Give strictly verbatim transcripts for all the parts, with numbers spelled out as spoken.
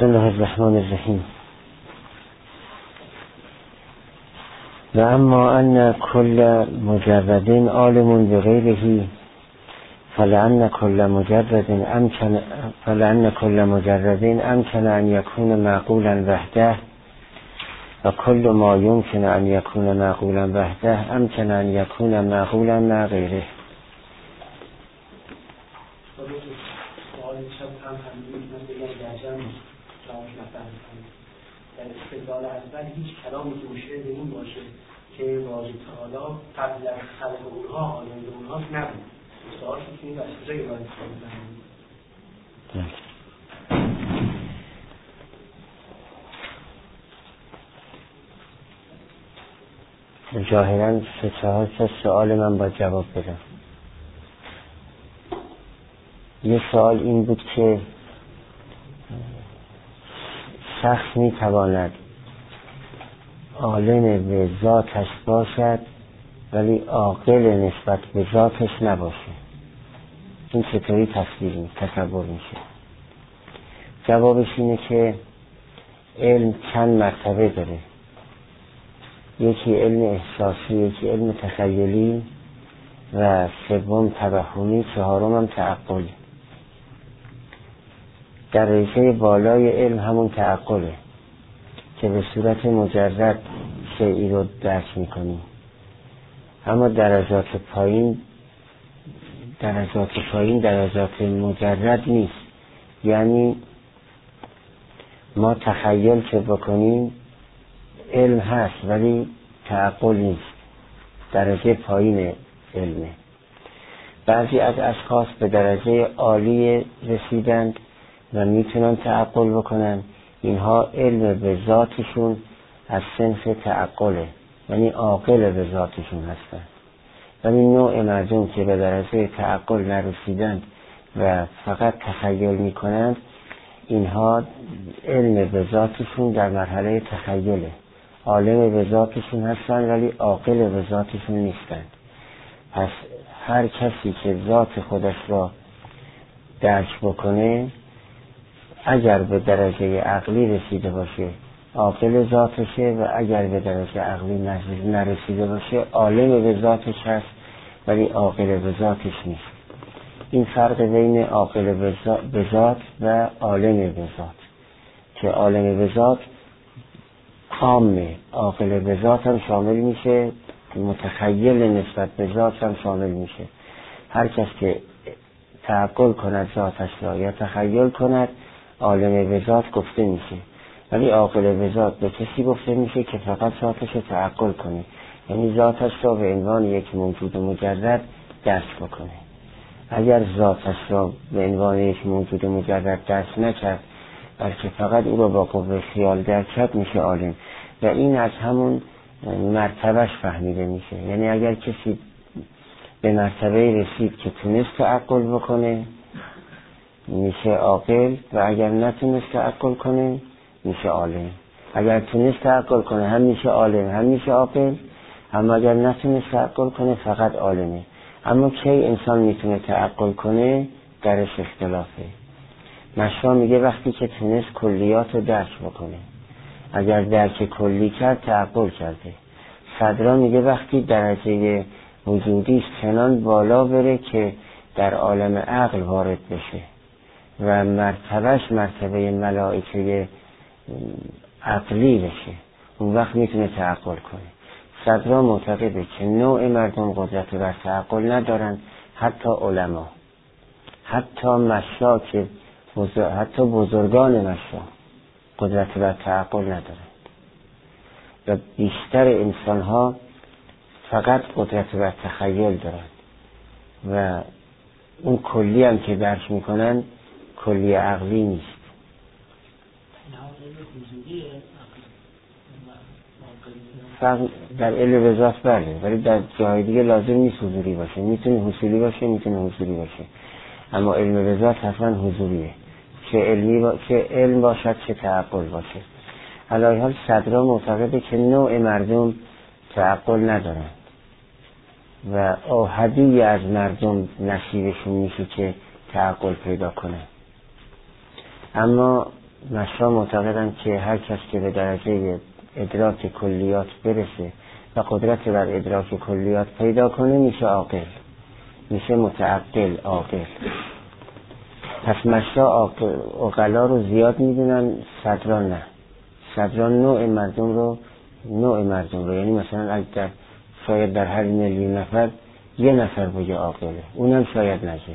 بسم الله الرحمن الرحیم. و اما ان کل مجرد عالم بغیره فلان کل مجرد امکن فلان کل مجرد امکن ان یکون معقولا وحده و کل ما یمکن ان یکون معقولا وحده امکن ان یکون معقولا مع غیره. در استدلال اول هیچ کلامی که مشکل به این باشه که واجب تعالی قبل از خلق اونها عالم به اونها نبود. سوال شد که این از کجا یه باید کنید؟ ظاهراً سه چهار تا سوال من باید جواب بدم. یه سوال این بود که شخص می تواند عالم به ذاتش باشد ولی عاقل نسبت به ذاتش نباشه. این چطوری تصویر می تصور میشه؟ جوابش اینه که علم چند مرتبه داره. یکی علم احساسی، یکی علم تخیلی و سوم توهمی، چهارم هم تعقل. درجه بالای علم همون تعقله که به صورت مجرد شیئی رو درک میکنیم، اما درجات پایین درجات پایین درجات مجرد نیست. یعنی ما تخیل که بکنیم علم هست ولی تعقل نیست، درجه پایین علمه. بعضی از اشخاص به درجه عالی رسیدند و میتونن تعقل بکنن. اینها علم به ذاتشون از صنف تعقله، یعنی عاقل به ذاتشون هستن. ولی نوع مردم که به درجه تعقل نرسیدند و فقط تخیل میکنند، اینها علم به ذاتشون در مرحله تخیله، عالم به ذاتشون هستن ولی عاقل به ذاتشون نیستند. پس هر کسی که ذات خودش را درک بکنه، اگر به درجه عقلی رسیده باشه عاقل ذاتشه و اگر به درجه عقلی نرسیده باشه عالم به ذاتش هست ولی عاقل به ذاتش نیست. این فرق بین عاقل به ذات و عالم به ذات، که عالم به ذات عامه، عاقل به ذات هم شامل میشه، متخیل نسبت به ذات هم شامل میشه. هر کس که تعقل کند ذاتش را یا تخیل کند عالم به ذات گفته میشه، ولی عاقل به ذات به کسی گفته میشه که فقط ذاتش رو تعقل کنه، یعنی ذاتش را به عنوان یک موجود مجرد درک بکنه. اگر ذاتش را به عنوان یک موجود مجرد درک نکرد بلکه فقط او را با قوه خیال درک کرد، میشه عالم. و این از همون مرتبهش فهمیده میشه. یعنی اگر کسی به مرتبه رسید که تونست تعقل بکنه میشه عاقل، و اگر نتونست تعقل کنه میشه عالم. اگر تونست تعقل کنه هم میشه عالم هم میشه عاقل، اما اگر نتونست تعقل کنه فقط عالمه. اما کی انسان میتونه تعقل کنه درش اختلافه. مشا میگه وقتی که تونست کلیات رو درک بکنه. اگر درک کلی کرد تعقل کرده. صدرا میگه وقتی درجه وجودیش چنان بالا بره که در عالم عقل وارد بشه و مرتبهش مرتبه ملائکه عقلی بشه، اون وقت میتونه تعقل کنه. صدرا معتقده که نوع مردم قدرت بر تعقل ندارن، حتی علما، حتی مشا که بزرگ... حتی بزرگان مشا قدرت بر تعقل ندارن و بیشتر انسان ها فقط قدرت بر تخیل دارن و اون کلی هم که درک میکنن کلی عقلی نیست. در علم به ذات بله، ولی در جای دیگه لازم نیست حضوری باشه. میتونه حصولی باشه، میتونه حضوری باشه، اما علم به ذات حتما حضوریه، چه علمی با... چه علم باشد چه تعقل باشه. علی حال صدرا معتقده که نوع مردم تعقل ندارن و آحدی از مردم نصیبشون میشه که تعقل پیدا کنه. اما مشا معتقدند که هر کس که به درجه ادراک کلیات برسه و قدرت بر ادراک کلیات پیدا کنه میشه عاقل، میشه متعقل عاقل. پس مشا عقلا رو زیاد میدونن، صدران نه. صدران نوع مردم رو نوع مردم رو یعنی مثلا اگر در شاید در هر میلیون نفر یه نفر بگه عاقله، اونم شاید نگه.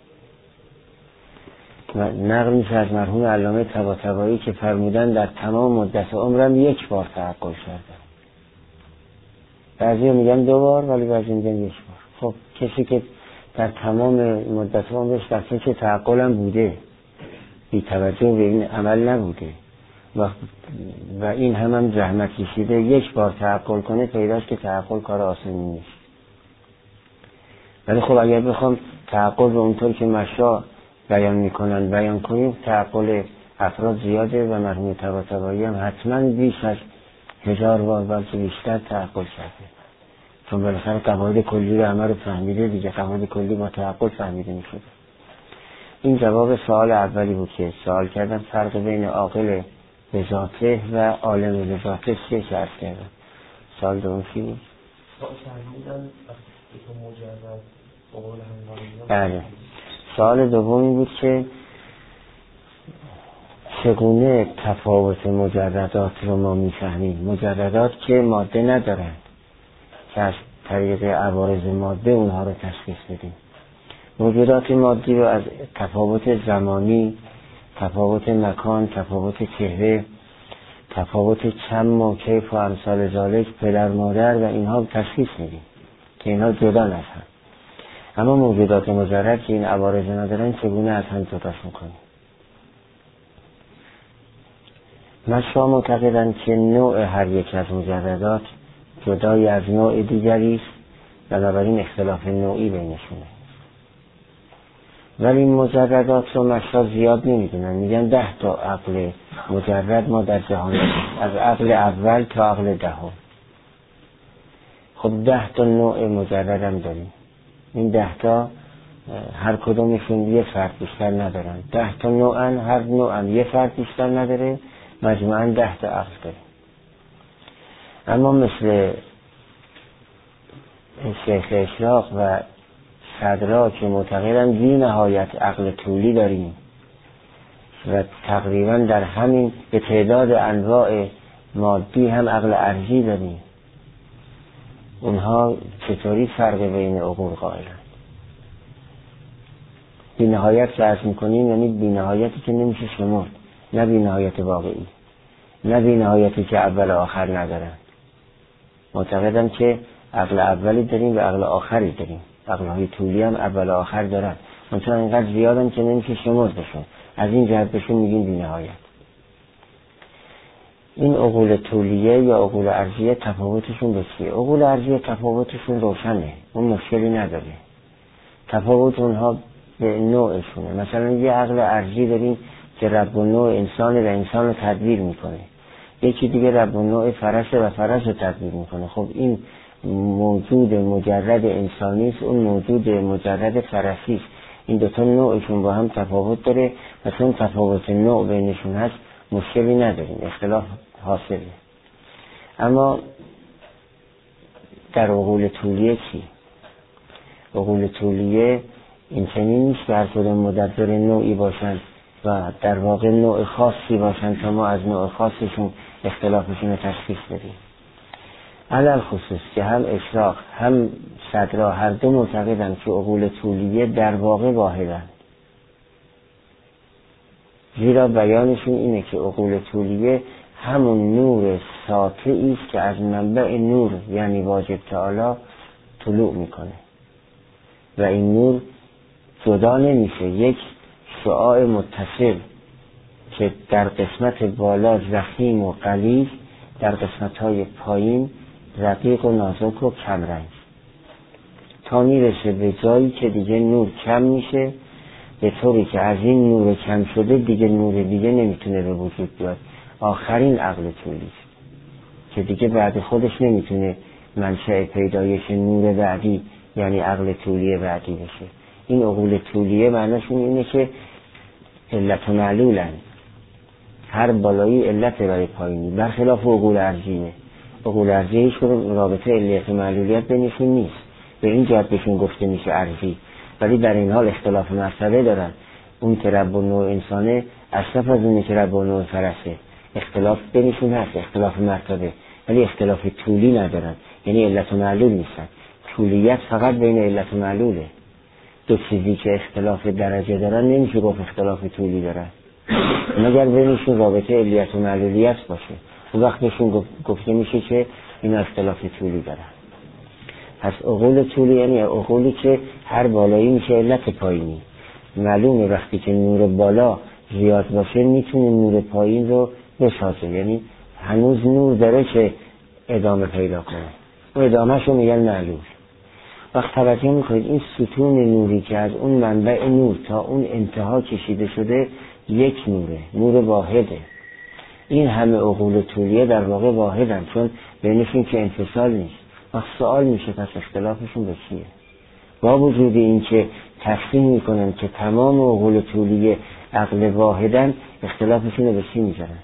نقل میشه از مرحوم علامه طباطبایی که فرمودن در تمام مدت عمرم یک بار تعقل کردم. بعضی میگن دو بار ولی بعضی میگن یک بار. خب کسی که در تمام مدت عمرش در فکر تعقلم بوده، بی توجه به این عمل نبوده و, و این هم هم زحمت کشیده یک بار تعقل کنه، پیداست که تعقل کار آسانی نیست. ولی خب اگر بخوام تعقل به اونطور که مشا بیان میکنن بیان کنیم، تعقل افراد زیاده و مرحوم طباطبایی هم حتما بیش از هزار بار بلکه بیشتر تعقل کرده، چون بالاخره قواعد کلی رو همه رو فهمیده دیگه. قواعد کلی با تعقل فهمیده میشده. این جواب سوال اولی بود که سوال کردم فرق بین عاقل به ذاته و عالم به ذاته چیه که عرض کردم. سوال دوم چی بود؟ بله. سوال دومی بود که چگونه تفاوت مجردات رو ما میفهمیم. مجردات که ماده ندارند که از طریق عوارض ماده اونها رو تشخیص بدیم. موجودات مادی رو از تفاوت زمانی، تفاوت مکان، تفاوت چهره، تفاوت چم و کیف و امثال ذالک، پدر مادر و اینها تشخیص میدیم که اینها جدا نشن. اما موجودات مجرد که این عوارض ندارن چگونه از هم جداش میکنیم؟ مشا معتقدند که نوع هر یک از مجردات جدای از نوع دیگری است، بنابراین اختلاف نوعی بینشونه. ولی این مجردات رو مشا زیاد نمیدونن، میگن ده تا عقل مجرد ما در جهان از عقل اول تا عقل دهم. خب ده تا نوع مجرد هم داریم. این ده تا هر کدومشون یه فرد بیشتر ندارن. ده تا نوعن، هر نوعن یه فرد بیشتر نداره، مجموعاً ده تا عقل داره. اما مثل شیخ اشراق و صدرا که معتقدن بی نهایت عقل طولی داریم و تقریبا در همین به تعداد انواع مادی هم عقل ارضی داریم، اونها چطوری فرق بین عقول قائلن؟ بی نهایت که عرض میکنیم یعنی بی نهایتی که نمیشه شمرد، نه بی نهایت واقعی، نه بی نهایتی که اول و آخر ندارن. معتقدم که عقل اولی داریم و عقل آخری داریم. عقلهای طولی هم اول و آخر دارن، منطقه اینقدر زیادن که نمیشه شمرد بشون. از این جهت بشون میگیم بی نهایت. این عقول طولیه یا عقول ارضیه تفاوتشون به چیه؟ عقول ارضیه تفاوتشون روشنه، اون مشکلی نداره. تفاوت اونها به نوعشونه. مثلا یه عقل ارضی داریم که رب النوع انسانه و انسان رو تدبیر میکنه، یکی دیگه رب النوع فرسه و فرس رو تدبیر میکنه. خب این موجود مجرد انسانی است، اون موجود مجرد فرسی است. این دوتا نوعشون با هم تفاوت داره و چون تفاوت نوع بینشون هست مشکلی نداریم، اختلاف حاصله. اما در عقول طولیه چی؟ عقول طولیه این چنین نیست که هر کدوم مدبر نوعی باشن و در واقع نوع خاصی باشن تا ما از نوع خاصشون اختلافشون رو تشخیص بدیم. علل خصوص که هم اشراق هم صدرا هر دو معتقدند که عقول طولیه در واقع واحدند، زیرا بیانشون اینه که عقول طولیه همون نور ساطعی است که از منبع نور یعنی واجب تعالی طلوع میکنه و این نور جدا نمیشه. یک شعاع متصل که در قسمت بالا ضخیم و غلیظ، در قسمت‌های پایین رقیق و نازک و کمرنگ، تا میرسه به جایی که دیگه نور کم میشه، به طوری که از این نور کم شده دیگه نور دیگه نمیتونه به وجود بیاد. آخرین عقل طولی که دیگه بعد خودش نمیتونه منشأ پیدایش نور بعدی یعنی عقل طولی بعدی بشه. این عقول طولیه معنیشون اینه که علت و معلولن، هر بالایی علت برای پایینی، برخلاف عقول ارضیه. عقول ارضی هیچ کدوم رابطه علیت و معلولیت بینشون نیست، به این جهت بهشون گفته میشه ارضی، ولی در این حال اختلاف مرتبه دارن. اون که رب النوع انسانه اصلا از اونه که رب النوع فرسه، اختلاف بینشون هست، اختلاف مرتبه، ولی اختلاف طولی ندارن، یعنی علت و معلول نیستن. طولیت فقط بین علت و معلوله. دو چیزی که اختلاف درجه دارن نمیشه گفت اختلاف طولی دارن، مگر بینشون رابطه علیت و معلولیت باشه، اون وقت بهشون گفته میشه که این اختلاف طولی دارن. پس عقول طولی یعنی عقولی که هر بالایی میشه علت پایینی. معلومه وقتی که نور بالا زیاد باشه میتونه نور پایین رو بسازه، یعنی هنوز نور داره که ادامه پیدا کنه، اون ادامهش رو میگن معلول. وقت توجه میکنید این ستون نوری که از اون منبع نور تا اون انتها کشیده شده یک نوره، نور واحده. این همه عقول طولیه در واقع واحدن، چون بینشون که انفصال نیست. وقت سوال میشه پس اختلافشون به چیه؟ با وجود این که تصمیم میکنن که تمام عقول طولیه عقل واحدن، اختلافشون رو به چی میذارن؟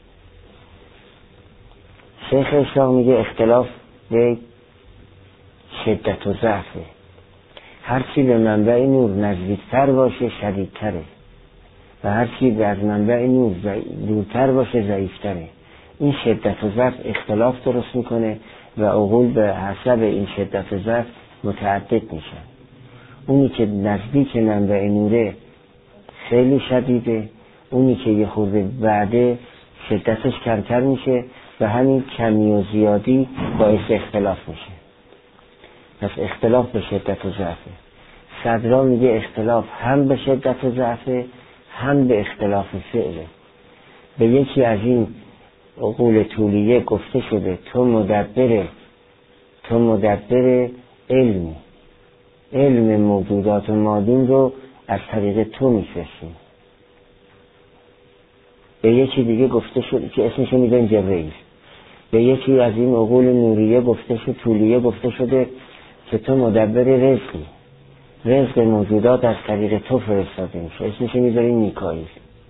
شیخ اشراق میگه اختلاف به شدت و ضعفه. هرچی به منبع نور نزدیکتر باشه شدیدتره و هرچی به از منبع نور دورتر باشه ضعیفتره. این شدت و ضعف اختلاف درست میکنه و عقول به حسب این شدت و ضعف متعدد میشن. اونی که نزدیک منبع نوره خیلی شدیده، اونی که یه خورده بعده شدتش کمتر میشه و همین کمی و زیادی باعث اختلاف میشه. پس اختلاف به شدت و ضعفه. صدرا میگه اختلاف هم به شدت و ضعفه هم به اختلاف فعله. به یکی از این عقول طولیه گفته شده تو مدبر تو مدبر علمی، علم موجودات و مادین رو از طریق تو میفرستیم. به یکی دیگه گفته شده که اسمشو میدن جبرئیل. به یکی از این عقول نوریه گفته شده طولیه گفته شده که تو مدبر رزقی، رزق موجودات از طریق تو فرستاده میشه، اسمشو میذاریم میکائیل.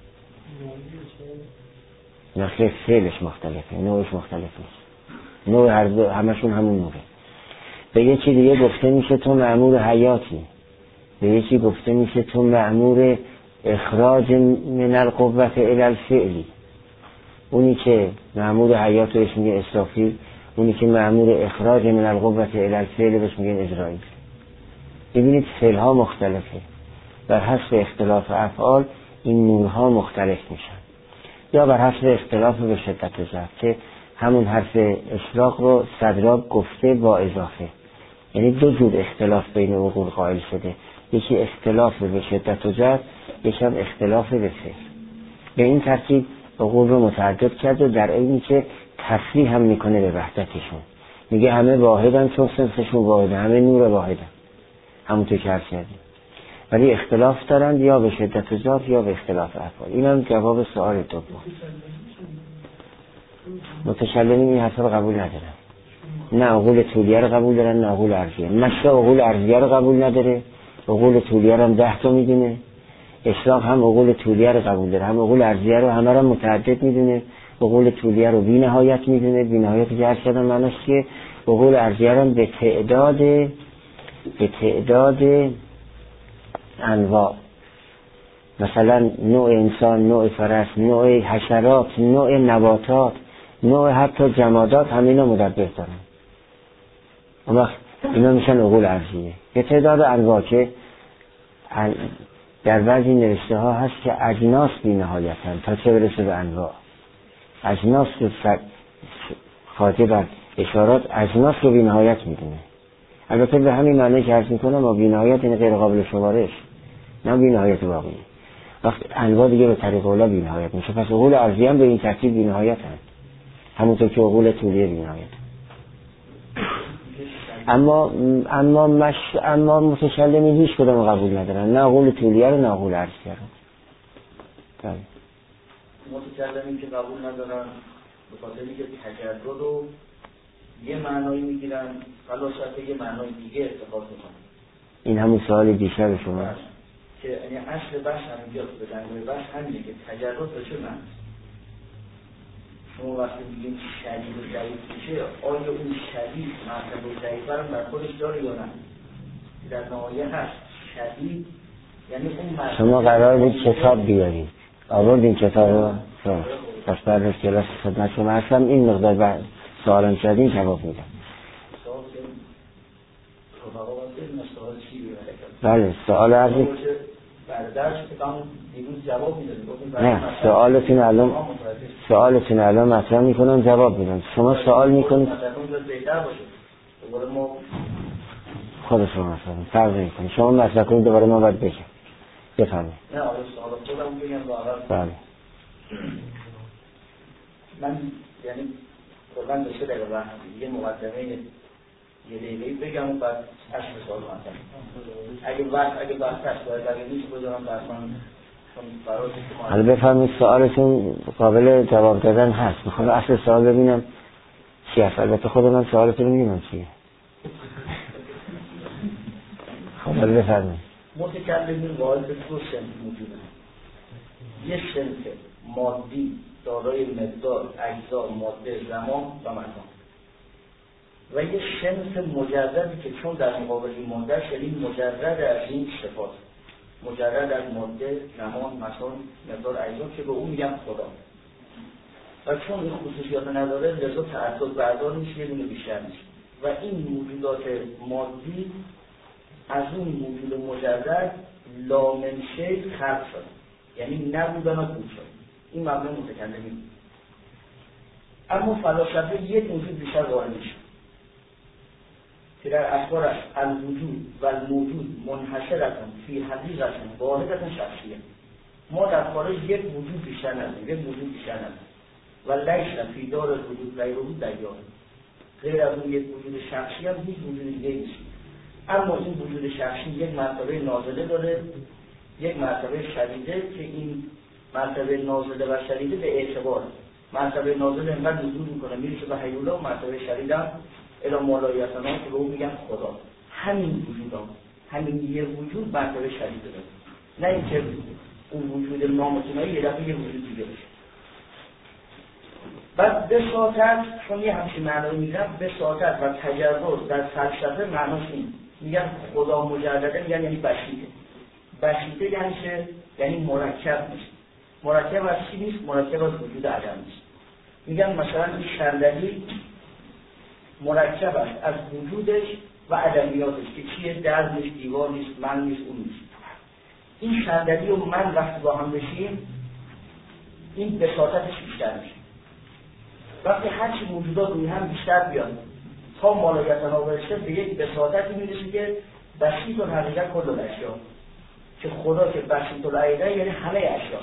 نخیر فعلش مختلفه، نوعش مختلف نیست، نوع هر دو همشون همون نوعه. به یکی دیگه گفته میشه تو مأمور حیاتی، به یکی گفته میشه تو مأمور اخراج من القوة الی الفعلی. اونی که مأمور حیات بهش میگه اسرافیل، اونی که مأمور اخراج من القوة الی الفعل بهش میگه اسرائیل. ببینید فعل ها مختلفه، بر حسب اختلاف افعال این نورها مختلف میشن، یا بر حسب اختلاف به شدت و ضعف که همون حرف اشراق رو صدراک گفته با اضافه. یعنی دو جور اختلاف بین عقول قائل شده، یکی اختلاف به شدت و ضعف، یکی هم اختلاف به فعل. به این ترتیب عقول رو متعدد کرد و در عینی که تصریح هم میکنه به وحدتشون، میگه همه واحدن چون صنفشون واحده، همه نور واحدن، همونطور که عرض کردیم، ولی اختلاف دارند یا به شدت و ضعف یا به اختلاف افعال. این هم جواب سوال دوم. متکلمین این حرفا رو قبول ندارن، نه عقول طولیه رو قبول دارن نه عقول ارضیه. مشروع عقول ارضیه رو قبول نداره، عقول طولیه رو هم ده تا میدونه. اشراق هم عقول طولیه رو قبول داره، هم عقول ارضیه رو همه رو متعدد میدونه. عقول طولیه رو بی نهایت میدونه، بی نهایتی که عرض کردم معناش چیه؟ عقول ارضیه رو به تعداد به تعداد انواع، مثلا نوع انسان، نوع فرس، نوع حشرات، نوع نباتات، نوع حتی جمادات، همینا مدبر دارن. اون وقت اینا میشن عقول ارضیه. به تعداد انواع که در بعضی نوشته ها هست که اجناس بی نهایتن تا چه برسه به انواع. اجناس خاطر بر اشارات اجناس رو بی نهایت میدونه. البته به همین معنی که عرض میکنم و بی نهایت این غیر قابل شمارش، نه بی نهایت واقعی. وقت انواع دیگه به طریق اولا بی نهایت میشه، پس عقول ارضی هم به این ترتیب بی نهایت هست، همونطور که عقول طولیه بی نهایت. اما اما مش اما متکلمین هیچ کدوم قبول ندارن، نه عقول طولیه رو نه عقول ارضیه رو. بله. متکلمین که قبول ندارن به خاطر اینکه تجرد رو یه معنایی میگیرن، خلاصه یه معنای دیگه اتخاذ میکنن. این همون سوال دیشب شما که یعنی اصل بحث همینجاست، به دنگوی بحث همینه که تجرد به چه معنی؟ شما وقتی میگیم شدید و ضعیف میشه، آیا اون شدید مرتبه ضعیف رو در خودش داره یا نه؟ در نهایت هست شدید یعنی اون مرتبه. شما قرار بود کتاب بیارید، آوردین کتاب رو؟ پس بعد از کلاس خدمت شما هستم این مقدار بعد سوالم کردین جواب میدم. بله سوال عرضی نه سوالتون الان سوالتون الان مطرح میکنم جواب میدم. شما سوال میکنید خود شما مثلا فرض میکنید شما مطرح کنید دوباره ما باید بگم بفرمایید. نه آره سوال خودم بگم بله من یعنی قربان داشته دقیقه وقت یه مقدمه یه دقیقهی بگم و بعد هشت سوال مطرح اگه وقت اگه وقت هست باید اگه نیست بذارم درمان حالا بفرمایید سوالتون قابل جواب دادن هست. میخوام اصل سوال ببینم چی هست. البته خود من سوالتون رو میدونم چیه. خب حالا بفرمایید. متکلمین واحد دو صنف موجوده. یه صنف مادی دارای مقدار اجزا ماده زمان و مکان و یه صنف مجردی که چون در مقابل ماده یعنی مجرد از این صفات، مجرد از ماده زمان مکان مقدار اجزا که به اون میگن خدا و چون این خصوصیات نداره لذا تعدد بردار میشه یه دونه بیشتر میشه و این موجودات مادی از اون موجود مجرد لامنشه خلق شد یعنی نبودن و بود شد. این مبنای متکلمین. اما فلاسفه یک موجود بیشتر وارد میشه که در اخبارش الوجود و الموجود منحصرتون فی حقیقت واحدتون شخصیه. ما در خارج یک وجود بیشتر نداریم، یک وجود بیشتر نداریم و لیس فی دار الوجود غیر وجود دیار، غیر از اون یک وجود شخصی هم هیچ وجود دیگه نیست. اما این وجود شخصی یک مرتبه نازله داره، یک مرتبه شدیده که این مرتبه نازله و شدیده به اعتبار مرتبه نازله انقدر نزول میکنه میرسه به حیوله و مرتبه شدیده هم الی مالایتنا که به اون میگن خدا. همین وجود هم همین یه وجود مرتبه شدیده داره، نه اینکه اون وجود نامتناهی یه دفعه یه وجود دیگه بشه. بعد بساطت چون یه همچین معنی میگم بساطت و تجرد در فلسفه معناش این میگن خدا مجرده میگن یعنی بسیطه. بسیطه یعنی چه؟ یعنی مرکب نیست. مرکب از چی نیست؟ مرکب از وجود عدم نیست. میگن مثلا این صندلی مرکب است از وجودش و عدمیاتش که چیه؟ در نیست، دیوار نیست، من نیست، اون نیست. این صندلی و من وقتی با هم بشیم این بساطتش بیشتر میشه. وقتی هرچی موجودات روی هم بیشتر بیان تا مالایتنا برسه به یک بساطتی میرسه که بسیط و حقیقت کل الاشیا، که خدا که بسیط العیده یعنی همه اشیا.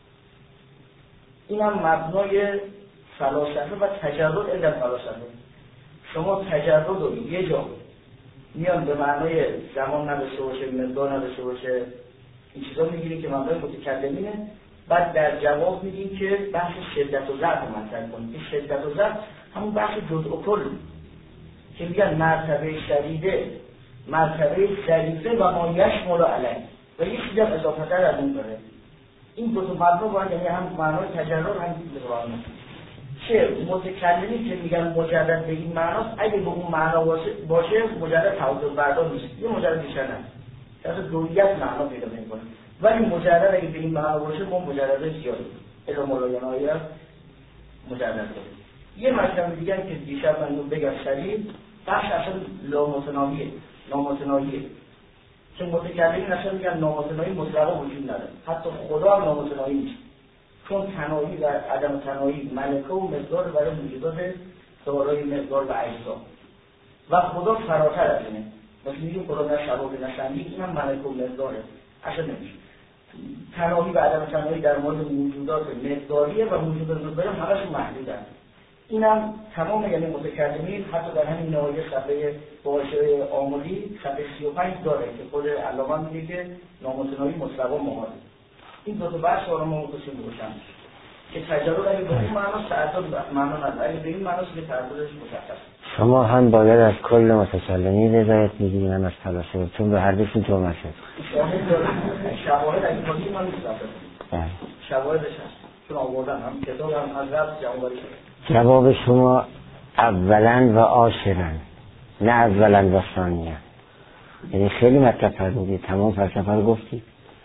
این هم مبنای فلاسفه و تجرد علم فلاسفه. شما تجرد رو یه جا میان به معنای زمان نداشته باشه، مقدار نداشته باشه، این چیزا میگیریم که معنای متکلمینه. بعد در جواب میگیم که بحث شدت و ضعف مطرح کنیم که شدت و ضعف همون بحث جزء و کل که میگن مرتبه شدیده مرتبه ضعیفه و ما یشمل علیه و یک چیز اضافه تر از اون داره. این دو تا مبنا باید یعنی هم معنای تجرد هم معنی چه متکلمی که میگن مجرد به این معناست، اگه به اون معنا باشه مجرد تعدد بردار نیست، یه مجرد بیشتر نه از دویت معنا پیدا میکنه. ولی مجرد اگه به این معنا باشه ما مجرد زیادی الا مولایانایی مجرد داریم. یه مطلب دیگه که دیشب من بگم سریع بخش اصلا لامتناهیه نامتناهیه که متکلمین اصلا میگن نامتناهی مطلقا وجود نداره، حتی خدا هم نامتناهی نیست چون تناهی و عدم تناهی ملکه و مقدار برای موجودات دارای مقدار و اجزا و خدا فراتر از اینه. مثل میگیم خدا نه شباب نه شنی، این هم ملکه و مقداره اصلا نمیشه. تناهی و عدم تناهی در مورد موجودات مقداریه و موجودات مقداری هم همشون محدودن. اینم تمام یعنی متکلمین حتی در همین نهایه صفحه واژه آمولی صفحه سی و پنج داره که خود علامه میگه که نامتناهی مطلقا محال. این دو تا بحث رو ما متصل روشن که تجربه اگه به این معناست تعدد معنا نداره، اگه به این معناست که تعددش مشخص. شما هم باید از کل متکلمین رضایت میگیرین هم از فلاسفه، چون به هر دوشون جمعه شد. شاهد داره شواهد اگه باید من نیست داره شواهدش هست چون آوردن هم کتاب هم از رفت جمع باری شد. جواب شما اولا و آخرا، نه اولا و ثانیا. یعنی خیلی مطلب فرمودید، تمام فلسفه رو گفتید.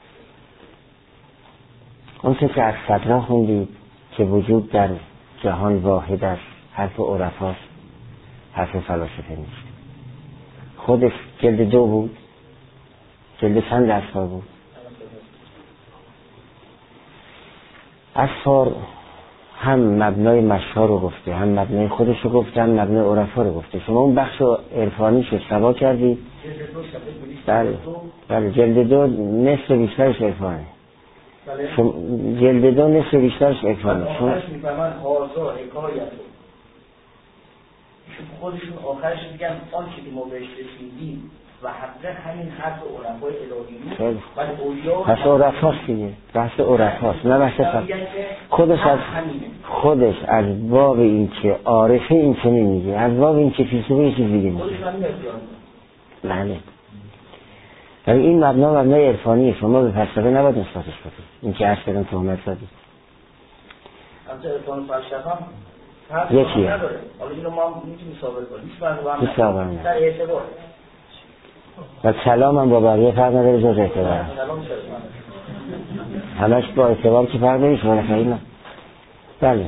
اون که از صدرا خوندید که وجود در جهان واحد است، حرف عرفاست، حرف فلاسفه نیست. خودش جلد دو بود، جلد چند اصفار بود؟ اصفار هم مبنای مشهار رو گفته، هم مبنای خودش رو گفته، هم مبنای عرفا رو گفته. شما اون بخش عرفانی شو سوا کردید. بله بله، جلد دو نصف بیشترش عرفانه. شما جلد دو نصف بیشترش عرفانه. شما میفهمن هازا حکایت خودشون آخرش میگن آن که ما بهش رسیدیم و حقیقت همین حرف عرفای الهی بود. ولی اولیا پس عرفاست دیگه، بحث عرفاست، نه بحث فلسفه. خودش از خودش از باب این که عارفه این که نمیگه، از باب این که فیلسوفه یه چیز دیگه میگه. بله. ولی این مبنا مبنای عرفانیه، شما به فلسفه نباید نسبتش بدید. این که عرض کردم تهمت زدید. از عرفان فلسفه یکیه. حالا اینو ما میتونیم ثابت کنیم. هیچ ثابت نه. در اعتبار. و کلام هم با بقیه فرق نداره جز اعتبار. همش با اعتبار که فرق نمیشه ولی خیلی نه. بله.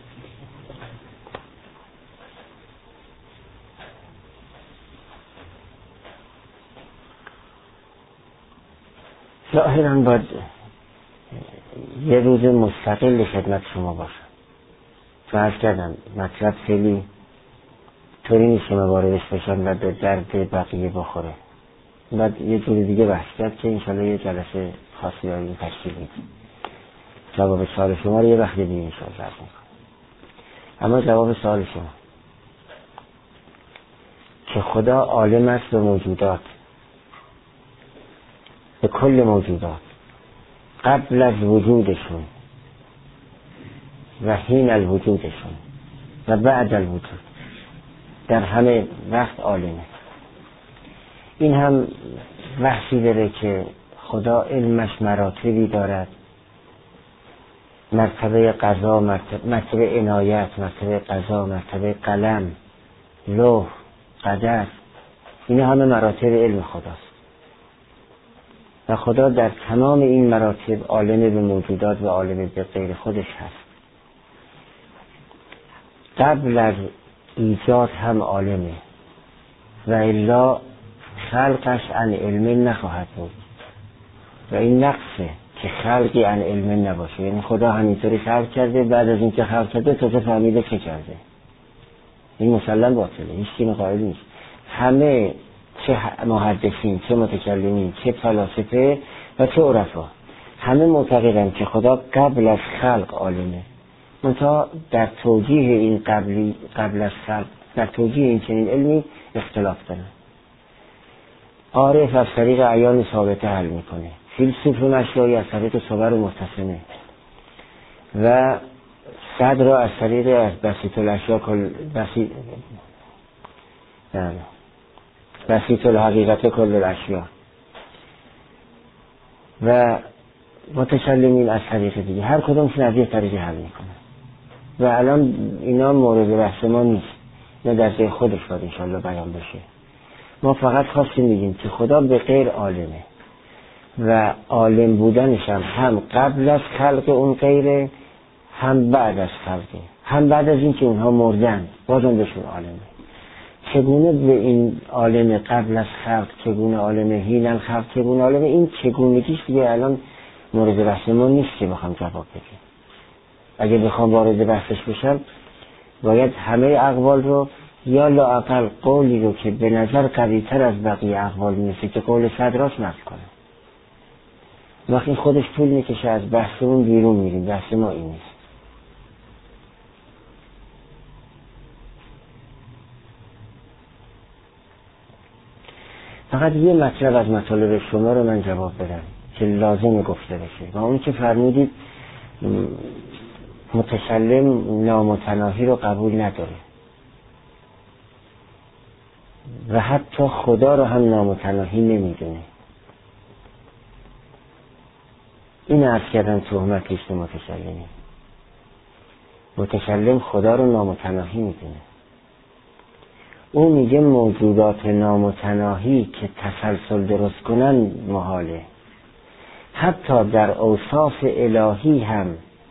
ظاهراً باید یه روز مستقل خدمت شما باشم. فرض کردم مطلب خیلی طوری نیست که مواردش بشن و به درد بقیه بخوره. بعد یه جوری دیگه بحث کرد که انشالله یه جلسه خاصی رو این تشکیل میدیم. جواب سوال شما رو یه وقت دیگه انشالله عرض میکنم. اما جواب سوال شما که خدا عالم است به موجودات، به کل موجودات، قبل از وجودشون و حین الوجودشون و بعد الوجود، در همه وقت عالمه. این هم بحثی داره که خدا علمش مراتبی دارد، مرتبه قضا، مرتبه, مرتبه عنایت، مرتبه قضا، مرتبه قلم، لوح، قدر، این همه مراتب علم خداست و خدا در تمام این مراتب عالم به موجودات و عالم به غیر خودش هست. قبل از ایجاد هم عالمه و الا خلقش عن علم نخواهد بود و این نقصه که خلقی عن علم نباشه. یعنی خدا همینطوری خلق کرده، بعد از اینکه خلق کرده تازه فهمیده چه کرده. این مسلم باطله، هیچ کی قائل نیست. همه چه محدثین، چه متکلمین، چه فلاسفه و چه عرفا، همه معتقدن که خدا قبل از خلق عالمه. منتها در توجیه این قبلی قبل از خلق، در توجیه این چنین علمی اختلاف دارن. عارف از طریق عیان ثابته حل میکنه، فیلسوف مشایی از طریق صور و متصمه و صدر را از طریق از بسیط الاشیا کل بسیط بسیط الحقیقت کل الاشیا و متکلمین از طریق دیگه، هر کدومشون از یه طریقی حل میکنه و الان اینا مورد بحث ما نیست، نه در جای خودش باید انشاءالله بیان بشه. ما فقط خواستیم میگیم که خدا به غیر عالمه و عالم بودنش هم هم قبل از خلق اون غیره، هم بعد از خلقه، هم بعد از این که اونها مردن بازم بهشون عالمه. چگونه به این عالم قبل از خلق، چگونه عالم حین الخلق، چگونه عالم، این چگونگیش دیگه الان مورد بحث ما نیست که بخوام جواب بدیم. اگه بخوام وارد بحثش بشم باید همه اقوال رو یا لااقل قولی رو که به نظر قوی‌تر از بقیه اقوال میرسه که قول صدراست نقل کنم. وقتی خودش طول میکشه از بحثمون بیرون میریم. بحث ما این نیست. فقط یه مطلب از مطالب شما رو من جواب بدم که لازم گفته بشه و اون که فرمودید متکلم نامتناهی رو قبول نداره و حتی خدا رو هم نامتناهی نمیدونه. این عرض کردن تهمت است متکلمی. متکلم خدا رو نامتناهی میدونه. او میگه موجودات نامتناهی که تسلسل درست کنن محاله. حتی در اوصاف الهی هم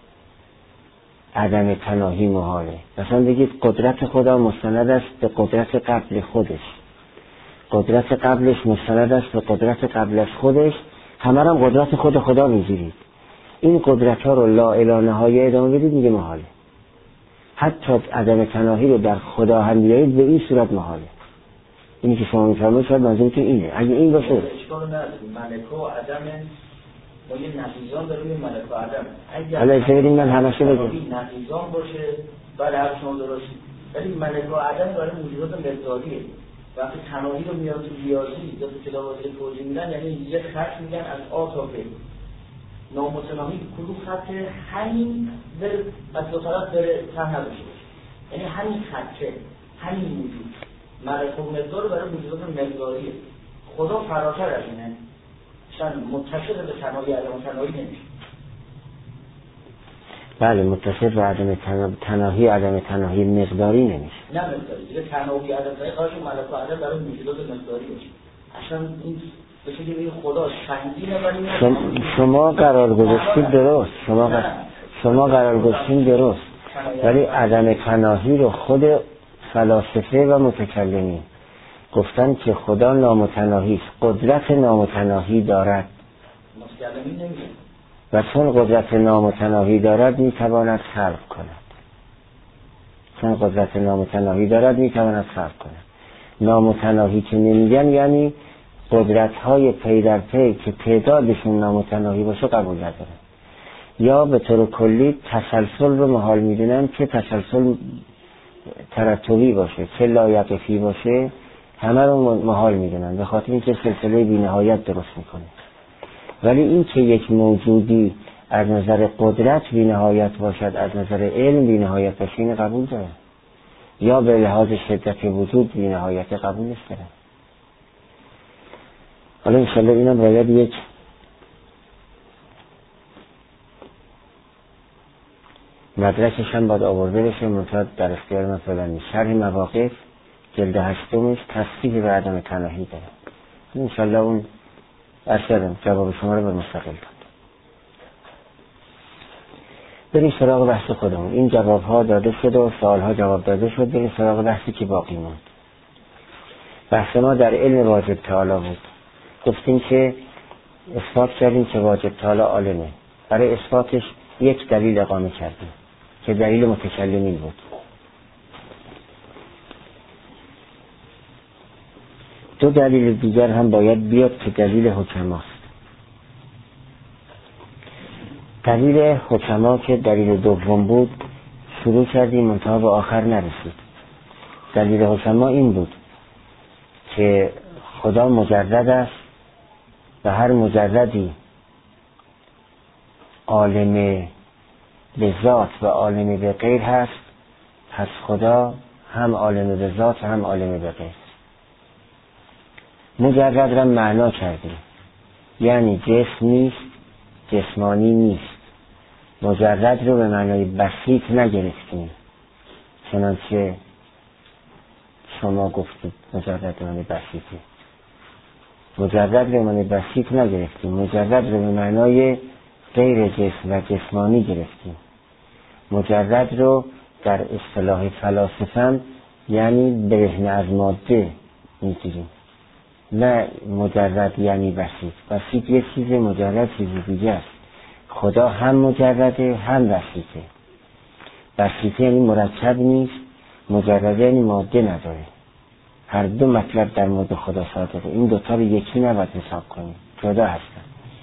عدم تناهی محاله. مثلا بگید قدرت خدا مستند است به قدرت قبل خودش، قدرت قبلش مستند است به قدرت قبل از خودش، همه هم قدرت خود خدا میگیرید. این قدرت ها رو لا الی نهایه ادامه بدید میگه محاله. حتی عدم تناهی رو در خدا هم بیایید به این صورت محاله. اینی که شما میفرمایید شاید منظورتون اینه. اگه این باشه اشکال نداره. ملکه و عدم ما یه نقیضان داره روی ملکه و عدم. حالا اجازه بدید من همشه بگم. نقیضان باشه بعد هر شما درست. ولی ملکه و عدم برای موجودات مقداریه. وقتی تناهی رو میاد تو ریاضی یا تو کتابات توضیح میدن، یعنی یه خط میگن از آ تا ب. نامتناهی کدوم خط همین بره از دو طرف بره تنها بشه، یعنی همین خطه، همین موجود. ملکه و مقدار برای موجودات مقداریه. خدا فراتر از اینه، چون متصل به تناهی عدم تناهی نمیشه. بله، متصل به عدم تناهی عدم تناهی مقداری نمیشه. نه مقداری، دیگه تناهی عدم تناهی قرارش ملکه و عدم برای موجودات مقداری باشه. اصلا این بشه که بگید خدا سنگینه ولی شما, شما قرار گذاشتید درست، شما قرار, شما قرار گذاشتید درست، ولی عدم تناهی رو خود فلاسفه و متکلمین گفتن که خدا نامتناهی است، قدرت نامتناهی دارد. متکلمین نمیگن و چون قدرت نامتناهی دارد میتواند خلق کند. چون قدرت نامتناهی دارد میتواند خلق کند. نامتناهی که نمیگن یعنی قدرت های پی در پی که تعدادشون نامتناهی باشه قبول ندارن، یا به طور کلی تسلسل رو محال میدونن که تسلسل ترتبی باشه، که لایقفی باشه، همه رو محال میدونن به خاطر اینکه سلسله بی نهایت درست میکنه. ولی این که یک موجودی از نظر قدرت بی نهایت باشد، از نظر علم بی نهایت باشه، این قبول داره، یا به لحاظ شدت وجود بی نهایت قبول نداره. حالا انشالله اینم باید یک مدرکش هم باید آورده بشه، منتها در اختیار من فعلا نیست. شرح مواقف جلد هشتمش تصریح به عدم تناهی داره. انشالله اون اصلا جواب شما رو به مستقل داد. بریم سراغ بحث خودمون. این جواب ها داده شد و سوال ها جواب داده شد. بریم سراغ بحثی که باقی موند. بحث ما در علم واجب تعالی بود. گفتیم که اثبات کردیم که واجب تعالی عالمه. برای اثباتش یک دلیل اقامه کردیم که دلیل متکلمین بود. دو دلیل دیگر هم باید بیاد که دلیل حکماست. دلیل حکما که دلیل دوم بود شروع کردیم منتها به آخر نرسید. دلیل حکما این بود که خدا مجرد است و هر مجردی عالم به ذات و عالم به غیر هست، پس خدا هم عالم به ذات هم عالم به غیر. مجرد را معنا کردیم، یعنی جسم نیست، جسمانی نیست. مجرد رو به معنای بسیط نگرفتیم چنانچه شما گفتید مجرد رو معنای بسیطی. مجرد رو به معنای بسیط نگرفتیم، مجرد رو به معنای غیر جسم و جسمانی گرفتیم. مجرد رو در اصطلاح فلاسفه یعنی برهنه از ماده میگیریم، نه مجرد یعنی بسیط. بسیط یه چیز، مجرد چیز دیگه است. خدا هم مجرده هم بسیطه. بسیطه یعنی مرکب نیست، مجرده یعنی ماده نداره. هر دو مطلب در مورد خدا صادقه. این دوتا رو یکی نباید حساب کنیم، جدا هستن.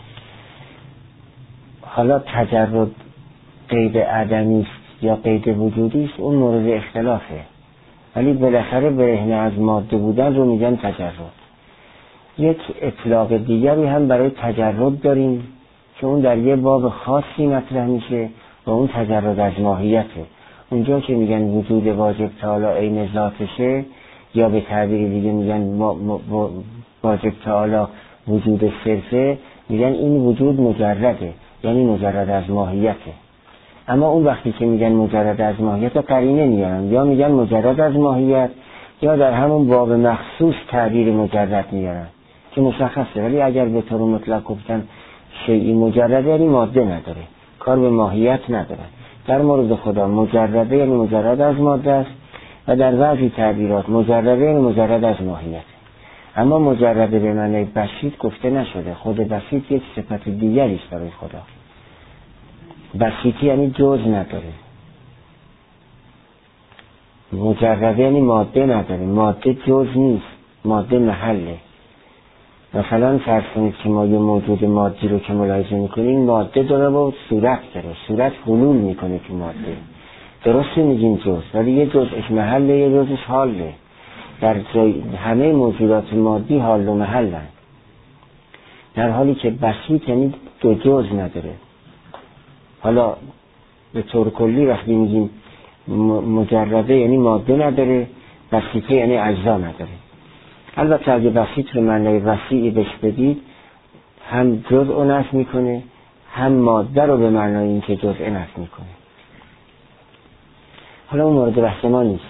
حالا تجرد قید عدمی است یا قید وجودی است، اون مورد اختلافه، ولی بالاخره برهنه از ماده بودن رو میگن تجرد. یک اطلاق دیگری هم برای تجرد داریم که اون در یه باب خاصی مطرح میشه و اون تجرد از ماهیته. اونجا که میگن وجود واجب تعالی عین ذاتشه، یا به تعبیر دیگه میگن واجب تعالی وجود صرفه، میگن این وجود مجرده، یعنی مجرد از ماهیته. اما اون وقتی که میگن مجرد از ماهیت قرینه میارن، یا میگن مجرد از ماهیت یا در همون باب مخصوص تعبیر مجرد میارن که مشخصه. ولی اگر به طور مطلق گفتن شیئی مجرد یعنی ماده نداره، کار به ماهیت نداره. در مورد خدا مجرده یعنی مجرد از ماده است و در بعضی تعبیرات مجرده یعنی مجرد از ماهیت. اما مجرده به معنی بسیط گفته نشده. خود بسیط یک صفت دیگری است برای خدا. بسیطی یعنی جز نداره، مجرده یعنی ماده نداره، ماده جز نیست، ماده محله. مثلا فرض کنید که ما یه موجود مادی رو که ملاحظه میکنیم ماده داره و صورت داره، صورت حلول میکنه که ماده درسته میگیم جز، ولی یه جزش محله یه جزش حاله. در همه موجودات مادی حال و محلن، در حالی که بسیط یعنی دو جز نداره. حالا به طور کلی وقتی میگیم مجرده یعنی ماده نداره، بسیطه یعنی اجزا نداره. البته اگه بسیط رو معنی وسیعی بهش بدید هم جزء نفی میکنه هم ماده رو به معنی این که جزء نفی میکنه. حالا اون مورد بحث ما نیست.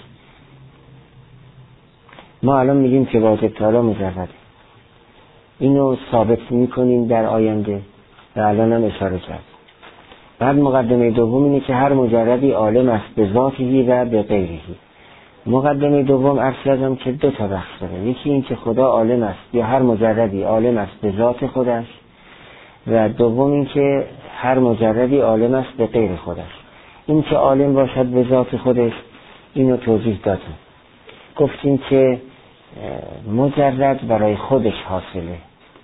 ما الان میگیم که واجب تعالی مجرده، اینو ثابت میکنیم در آینده و الان هم اشاره کرد. بعد مقدمه دوم اینه که هر مجردی عالم است به ذاتی و به غیره. مقدمه دوم عرض کردم که دو تا بخش داره. یکی این که خدا عالم است یا هر مجردی عالم است به ذات خودش، و دوم این که هر مجردی عالم است به غیر خودش. این که عالم باشد به ذات خودش اینو توضیح دادیم. گفتیم که مجرد برای خودش حاصله،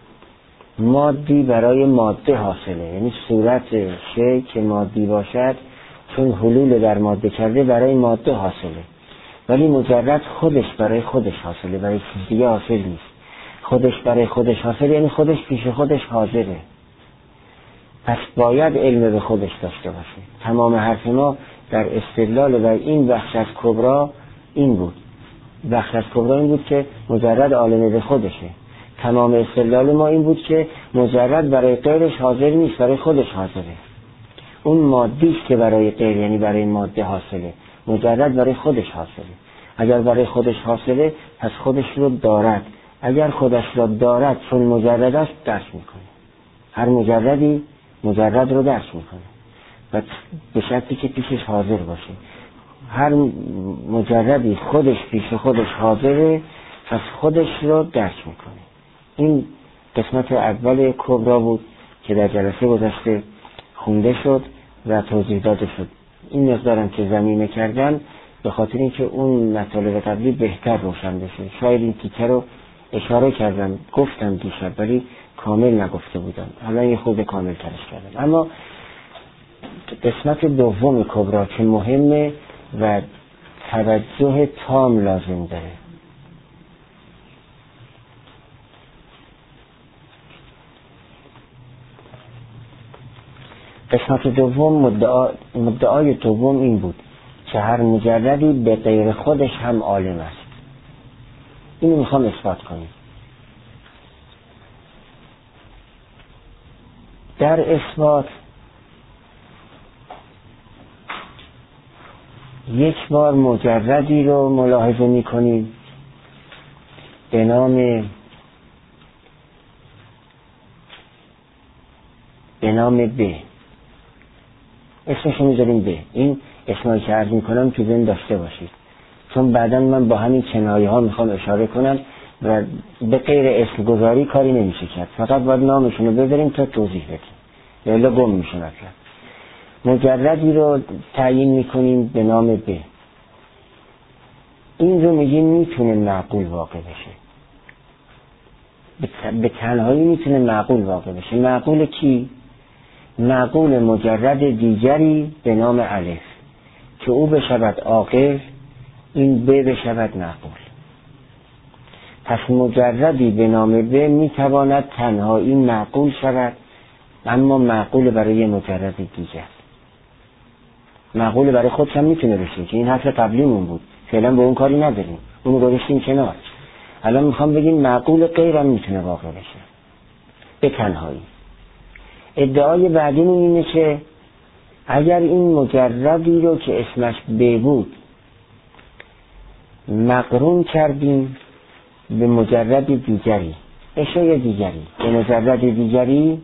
مادی برای ماده حاصله، یعنی صورت شی که مادی باشد چون حلول در ماده کرده برای ماده حاصله، ولی مجرد خودش برای خودش حاصله، برای چیز دیگه حاصل نیست. خودش برای خودش حاصله یعنی خودش پیش خودش حاضره، پس باید علم به خودش داشته باشه. تمام حرف ما در استدلال و این بخش از کبرا این بود. بخش از کبرا این بود که مجرد عالم به خودشه. تمام استدلال ما این بود که مجرد برای غیرش حاضر نیست، برای خودش حاضره. اون مادیست که برای غیر یعنی برای ماده حاصله، مجرد برای خودش حاصله. اگر برای خودش حاصله پس خودش رو دارد، اگر خودش رو دارد چون مجرد است درک میکنه. هر مجردی مجرد رو درک میکنه و به شرطی که پیشش حاضر باشه. هر مجردی خودش پیش خودش حاضره پس خودش رو درک میکنه. این قسمت اول کبرا بود که در جلسه گذشته خونده شد و توضیح داده شد. این مقدارم که زمینه کردن به خاطر اینکه اون مطالب قبلی بهتر روشن بشه. شاید این تیکه رو اشاره کردم، گفتم دیشب ولی کامل نگفته بودم، حالا یه خود کامل ترش کردم. اما قسمت دوم کبرا که مهمه و توجه تام لازم داره. قسمت دوم مدعا مدعای دوم این بود که هر مجردی به غیر خودش هم عالم است. اینو میخوام اثبات کنیم. در اثبات یک بار مجردی رو ملاحظه میکنیم به نام به نام ب. اسمشو میذاریم ب. این اسمایی که عرض میکنم تو ذهن داشته باشید، چون بعدا من با همین کنایه ها میخوام اشاره کنم و به غیر اسم گذاری کاری نمیشه کرد. فقط باید نامشون رو بذاریم تا توضیح بدیم، الا گم میشه مطلب. مجردی رو تعیین میکنیم به نام ب. این رو میگیم میتونه معقول واقع بشه، به تنهایی میتونه معقول واقع بشه. معقول کی؟ معقول مجرد دیگری به نام الف که او بشود عاقل، این ب بشود معقول. پس مجردی به نام ب میتواند تنهایی معقول شود، اما معقول برای مجرد دیگر. معقول برای خودش هم میتونه بشه که این حرف قبلیمون بود، فعلا به اون کاری نداریم، اونو گذاشتیم کنار. الان میخوام بگیم معقول غیرم میتونه واقع بشه به تنهایی. ادعای بعدیمون اینه که اگر این مجردی رو که اسمش ب بود مقرون کردیم به مجرد دیگری، اشیاء دیگری، به مجرد دیگری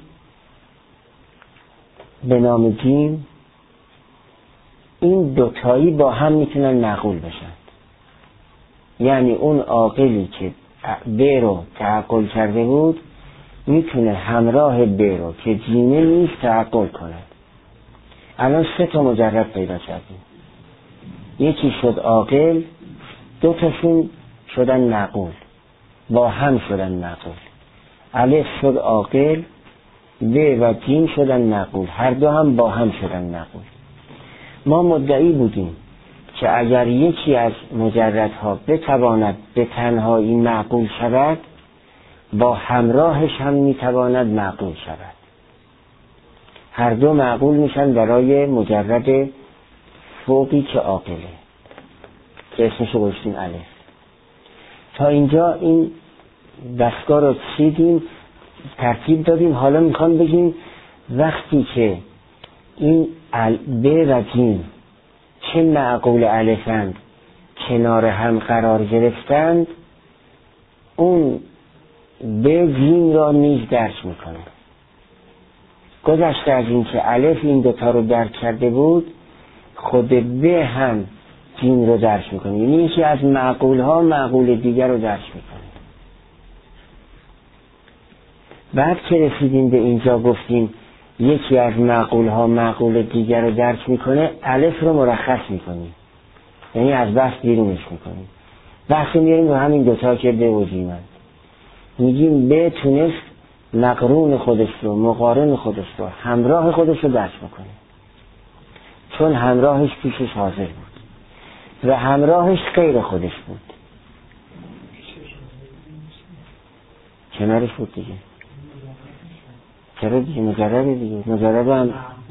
به نام جیم، این دوتایی با هم میتونن معقول بشن. یعنی اون عاقلی که ب رو تعقل کرده بود میتونه همراه ب رو که جیمه نیست تعقل کند. الان سه تا مجرد پیدا کردیم، یکی شد عاقل، دو تاشون شدن معقول، با هم شدن معقول. الف شد عاقل، ب و جیم شدن معقول، هر دو هم با هم شدن معقول. ما مدعی بودیم که اگر یکی از مجردها بتواند به تنهایی معقول شود، با همراهش هم میتواند معقول شود. هر دو معقول میشن برای مجرد فوقی که عاقله که اسمشو گذاشتیم الف. تا اینجا این دستگاه رو چیدیم، ترتیب دادیم. حالا میخوام بگیم وقتی که این ب و جیم چه معقول الفند کنار هم قرار گرفتند، اون ب جیم را نیز درک میکنه. گذشته از این که الف این دوتا رو درک کرده بود، خود ب هم جیم رو درک میکنه. یعنی یکی از معقول ها معقول دیگر رو درک میکنه. بعد که رسیدیم به اینجا گفتیم یکی از معقول ها معقول دیگر رو درک میکنه، الف رو مرخص میکنیم، یعنی از بحث بیرونش میکنیم. بحث میاریم رو همین دوتا که ب و جیمن، میگیم ب تونست مقرون خودش رو، مقارن خودش رو، همراه خودش رو درک میکنه، چون همراهش پیشش حاضر بود و همراهش غیر خودش بود. کنارش بود دیگه. چرا دیگه مجرده دیگه، مجرده هم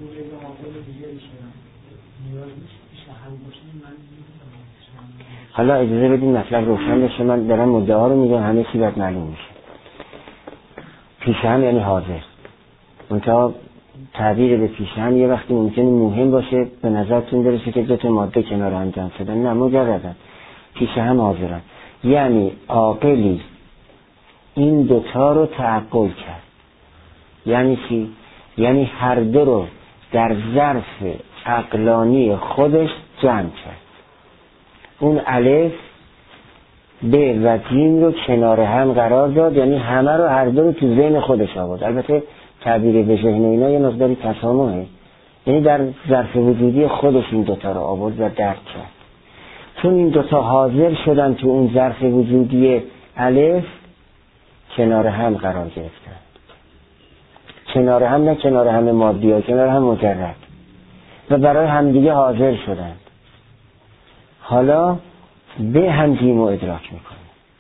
حالا اجازه بدین مطلب روشن بشه. من دارم مدعا رو میگم، همه چی باید معلوم میشه. پیش هم یعنی حاضر. منتها تعبیر به پیش هم یه وقتی ممکنه مهم باشه، به نظرتون برسه که دو تا ماده کنار هم جمع شدن. نه، مجردن، پیش هم حاضرن. یعنی عاقلی این دوتا رو تعقل کرد. یعنی چی؟ یعنی هر دو رو در ظرف عقلانی خودش جمع کرد. اون الف ب و جیم رو کنار هم قرار داد، یعنی همه رو هر دو رو تو ذهن خودش آورد. البته تعبیر به ذهن اینا یه مقداری تسامحه، یعنی در ظرف وجودی خودش این دوتا رو آورد و درک کرد. چون این دوتا حاضر شدن تو اون ظرف وجودی الف، کنار هم قرار گرفتن. کنار هم، نه کنار هم مادی ها، کنار هم مجرد، و برای همدیگه حاضر شدند. حالا به هم جیم رو ادراک میکنه.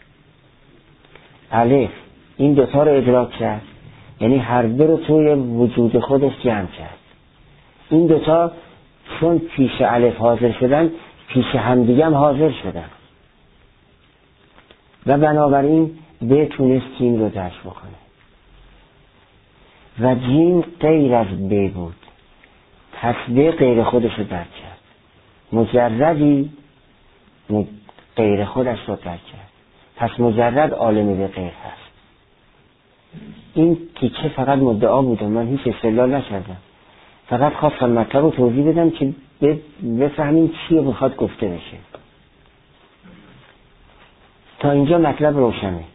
الف این دوتا رو ادراک کرد، یعنی هر دو رو توی وجود خودش جمع کرد. این دوتا چون پیش الف حاضر شدن، پیش همدیگه هم حاضر شدن و بنابراین به تونست جیم رو درک بکنه. و جیم غیر از ب بود، پس ب غیر خودش رو درک کرد. مجردی غیر خودش رو درک کرد، پس مجرد عالم به غیر هست. این تیکه فقط مدعا بودم، من هیچ استدلال نکردم، فقط خواستم مطلب رو توضیح بدم که بفهمیم چی بخواد گفته بشه. تا اینجا مطلب روشنه. همونجا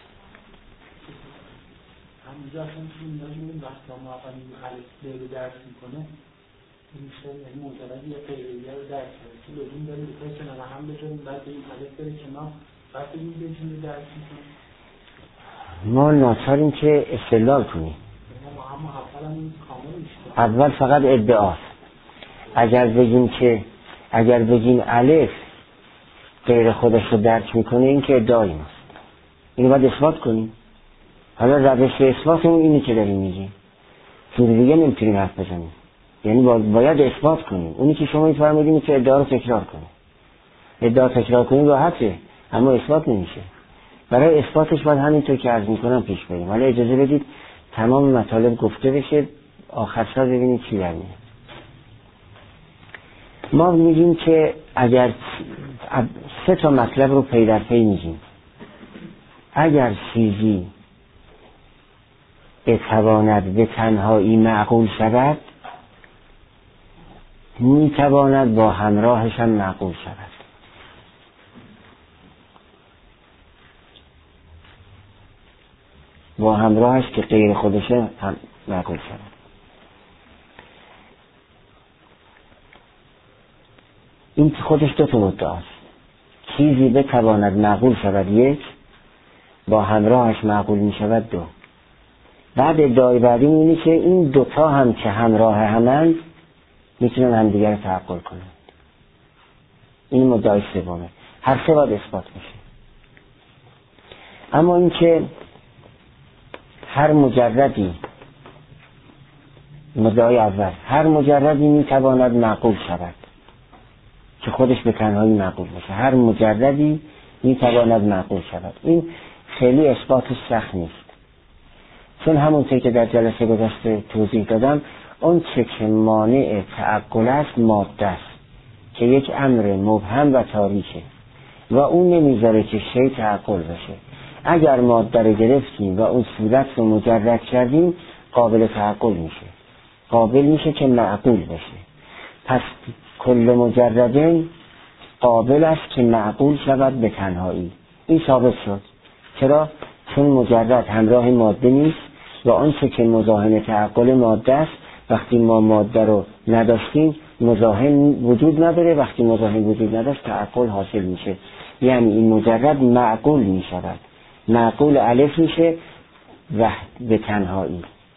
اصلا تو نجمون وقتا ما اقلی الف ب رو درس میکنه، این میشه یعنی مجردی یا غیریه رو درس کنه. تو لازم داریم به کسی نمه هم بجاریم، بعد به این الف بره که ما بعد به این بجیم رو درس میکنه. ما ناچاریم که استدلال کنیم. اول فقط ادعاست. اگر بگیم که اگر بگیم الف غیر خودش رو درک میکنه، این که ادعای ماست، اینو باید اثبات کنیم. حالا روش اثباتمون اینی که داریم میگیم، جور دیگه نمیتونیم حرف بزنیم. یعنی باید اثبات کنیم. اونی که شما میفرمایید که ادعا رو تکرار کنیم. ادعا تکرار کنیم راحته، اما اثبات نمیشه. برای اثباتش باید همینطور که عرض میکنم پیش بریم. حالا اجازه بدید تمام مطالب گفته بشه، آخر سر ببینید چی در میاد. ما میگیم که اگر سه تا مطلب رو پی در پی میگیم، اگر چیزی بتواند به تنهایی معقول شود، میتواند با همراهش هم معقول شود. با همراهش که غیر خودشه هم معقول شود. این خودش دو تا مدعاست. چیزی بتواند معقول شود یک، با همراهش معقول می شود دو. بعد ادعای بعدی اینه که این دوتا هم که همراه همند میتونن همدیگر رو تعقل کنند. این مدعای سومه. هر سه باید اثبات میشه. اما این که هر مجردی، مدعای اول، هر مجردی میتواند معقول شود که خودش به تنهایی معقول باشه. هر مجردی میتواند معقول شود. این خیلی اثباتش سخت نیست، چون همونطور که در جلسه گذشته توضیح دادم، اون چه که مانع تعقل است ماده است که یک امر مبهم و تاریکه و اون نمیذاره که شی تعقل بشه. اگر ماده رو گرفتیم و اون صورت رو مجرد کردیم، قابل تعقل میشه، قابل میشه که معقول بشه. پس کل مجردین قابل است که معقول شود به تنهایی. این ثابت شد. چرا؟ چون مجرد همراه ماده نیست و آنچه که مزاحم تعقل ماده است، وقتی ما ماده رو نداشتیم مزاحم وجود نداره، وقتی مزاحم وجود نداشت تعقل حاصل میشه. یعنی این مجرد معقول میشود، معقول الف میشه و به تنهایی.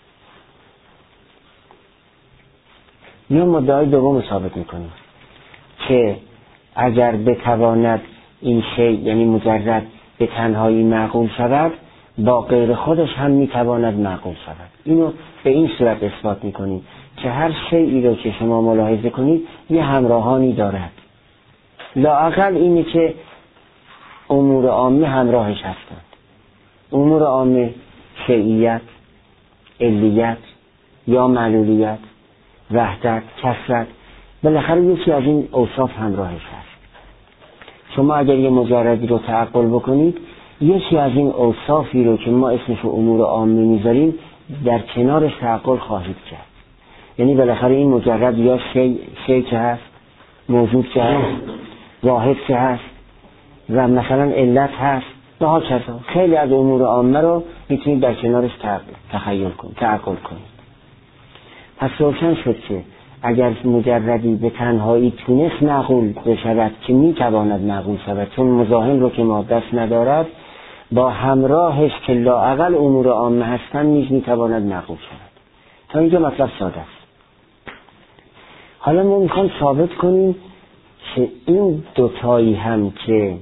یا مدعای دوم ثابت میکنیم که اگر بتواند این شی، یعنی مجرد، به تنهایی معقول شود، با غیر خودش هم میتواند معقول شود. اینو به این صورت اثبات میکنیم که هر شیئی رو که شما ملاحظه کنید یه همراهانی دارد. لااقل اینه که امور عامه همراهش هستند. امور عامه شیعیت، علیت یا معلولیت، وحدت، کثرت، بالاخره یکی از این اوصاف همراهش هست. شما اگر یه مجردی رو تعقل بکنید، یکی از این اوصافی رو که ما اسمش رو امور عامه میذاریم در کنارش تعقل خواهید کرد. یعنی بالاخره این مجرد یا شی, شی که هست، موجود که هست، واحد که هست و مثلا علت هست و ها چطور. خیلی از امور عامه رو میتونید در کنارش تخیل کنید، تعقل کنید. پس روشن شد که اگر مجردی به تنهایی تونست معقول بشود که میتواند معقول شود، چون مزاحم رو که ماده‌اش ندارد، با همراهش که لااقل امور عامه هستن نیز میتواند معقول شود. تا اینجا مطلب ساده است. حالا ما میخوام ثابت کنیم که این دوتایی هم که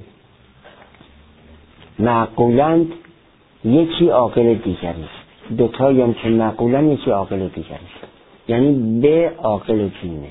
معقولند یکی عاقل دیگری است. دوتایی هم که معقولند یکی عاقل دیگری است. یعنی به عاقل جینه.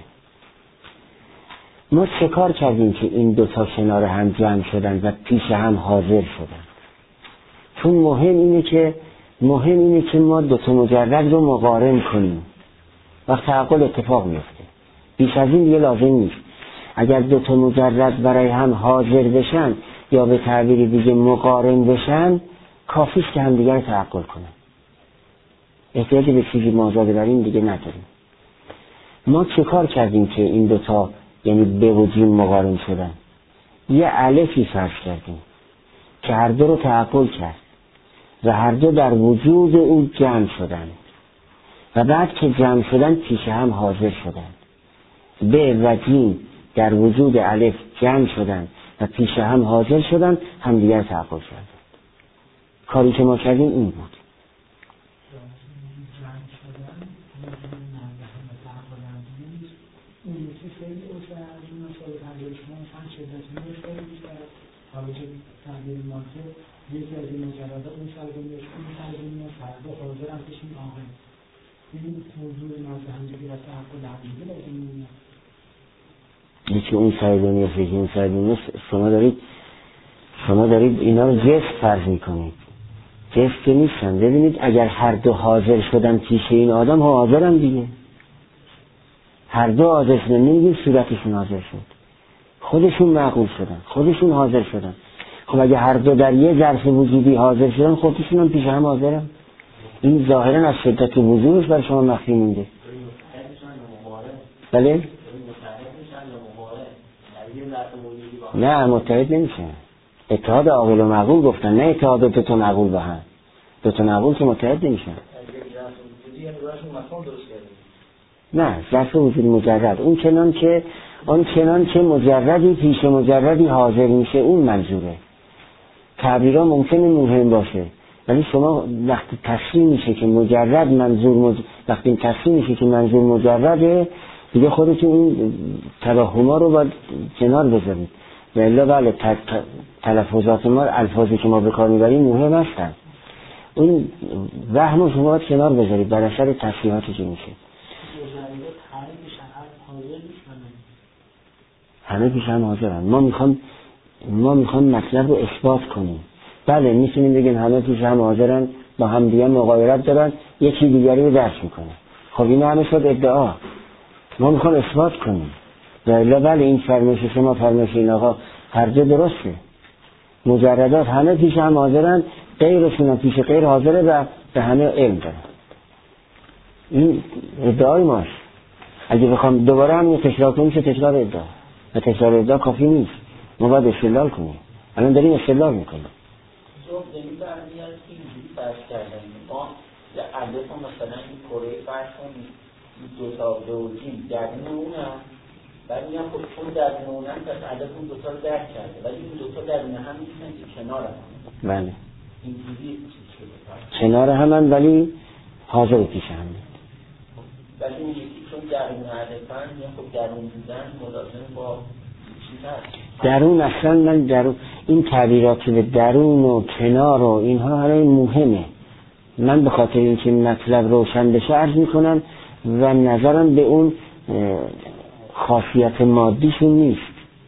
ما چه کار کردیم که این دوتا کنار هم جمع شدن و پیش هم حاضر شدن؟ چون مهم اینه که مهم اینه که ما دوتا مجرد رو مقارن کنیم. وقت تعقل اتفاق میفته. بیش از این دیگه لازم نیست. اگر دوتا مجرد برای هم حاضر بشن یا به تعبیر دیگه مقارن بشن، کافیست که هم دیگر تعقل کنن. احتیاجی به چیزی مازاده بریم دیگه نداریم. ما چه کار کردیم که این دوتا یعنی به و جیم مقارن شدن؟ یه الفی فرض کردیم که هر دو رو تعقل کرد و هر دو در وجود او جمع شدن و بعد که جمع شدن پیش هم حاضر شدن. به و جیم در وجود الف جمع شدن و پیش هم حاضر شدن، هم دیگر تعقل شدن. کاری که ما کردیم این بود. اون یکی خیلی اوشتر از اون مسائل تنظیر شما مثلا شدت میشه بیشتر حالا که تنظیر ما که یکی از این مجرده اون سرگونیش اون سرگونیش فردا حاضر هم کشیم آقای این موضوع نازه همدیگه را تعقل همدیگه لازم میاد. یکی اون سرگونیش یکی اون سرگونیش شما دارید شما دارید اینا رو جست فرض میکنید. جست که نیستن. ببینید اگر هر دو حاضر شدن پیش این آدم ها حاضرن دیگه. هر دو حاضر شدن، نمیگیم صورتشون حاضر شد، خودشون معقول شدن، خودشون حاضر شدن. خب اگه هر دو در یه ظرف وجودی حاضر شدن، خودشون هم پیش هم حاضرن. این ظاهرا از شدت وجودش برای شما مخفی مونده. بله؟ نه متحد نمیشه. اتحاد عاقل و معقول گفتن، نه اتحاد دو تا معقول با هم. دو تا معقول که متحد نمیشن. نه ظرف وجود مجرد، اون چنان که اون چنان که مجردی پیش مجردی حاضر میشه، اون منظوره. تعبیرها ممکنه مهم باشه، ولی شما وقتی تصمیم میشه که مجرد منظور مج... وقتی تصمیم میشه که منظور مجرده، دیگه خودتون این توهم‌ها رو باید کنار بذارید. و الا بله تلفظات ما، الفاظی که ما به کار میبریم مهم هستن، اون وهم شما باید کنار بذارید بر اثر تصریحاتی که میشه. همه پیش هم حاضرن. ما میخوام ما میخوام مطلب رو اثبات کنیم. بله میتونیم بگیم همه پیش هم حاضرن، با هم دیگه مغایرت دارن، یکی دیگری رو درک میکنه. خب این همه شد ادعا. ما میخوام اثبات کنیم. و الا بله این فرمایش شما، فرمایش این آقا، هر جا درسته. مجردات همه پیش هم حاضرن، غیرشون هم پیش غیر حاضره و به همه علم دارن. این ادعای ماست. اگه بخوام دوباره هم تکرار کنیم چه تکرار ادعا. و تکرار ادعا کافی نیست. ما باید استدلال کنیم. الان داریم استدلال میکنیم. صبح داریم برمیاد که اینجوری فرض کردن ما یه الف هم مثلا این کره فرض کنیم دو تا دوجین درون اونم، بعد میگم خب چون درون اونم پس الف اون دوتا رو درک کرده، ولی این دوتا درون هم میشن که کنار هم. بله اینجوری کنار همن ولی حاضر پیش هم. ولی اون یکی چون درون الفن میگم خب درون بودن ملازم با درون. اصلا من درون این تعبیرات به درون و کنار و اینها همه مهمه. من به خاطر اینکه مطلب روشن بشه عرض میکنم و نظرم به اون خاصیت مادیشون نیست.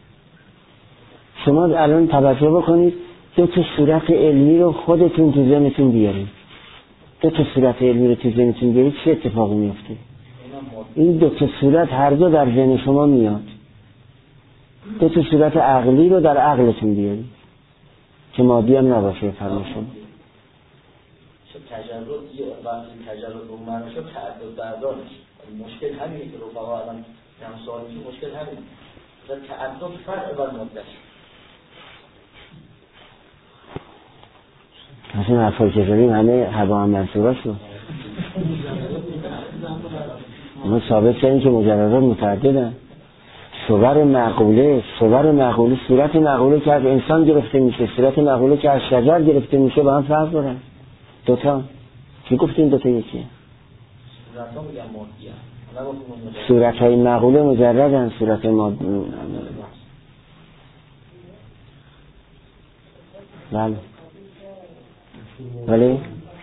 شما الان توجه بکنید، دو تا صورت علمی رو خودتون تو ذهنتون بیارید. دو تا صورت علمی رو تو ذهنتون بیارید، چه اتفاقی میفته؟ این دو تا صورت هر دو در ذهن شما میاد. دو تا صورت عقلی رو در عقلتون بیارید که مادی هم نباشه. فرمایشون چه تجرد یه وقتی تجرد رو معنی شد تعدد بردارش مشکل همینه که رفقا الان هم سوالی که مشکل همینه و تعدد فرق بر مدت. مثلا حرفایی که زدیم همه هوا هم منصورا شد. ما ثابت کردیم که مجردات متعددن. صور معقوله، صور معقوله، صورت معقوله که از انسان گرفته میشه، صورت معقوله که از شجر گرفته میشه، با هم فرق دارن. دوتا چی گفتیم؟ دوتا یکیه. صورت های معقوله مجردن، صورت ماد بله ولی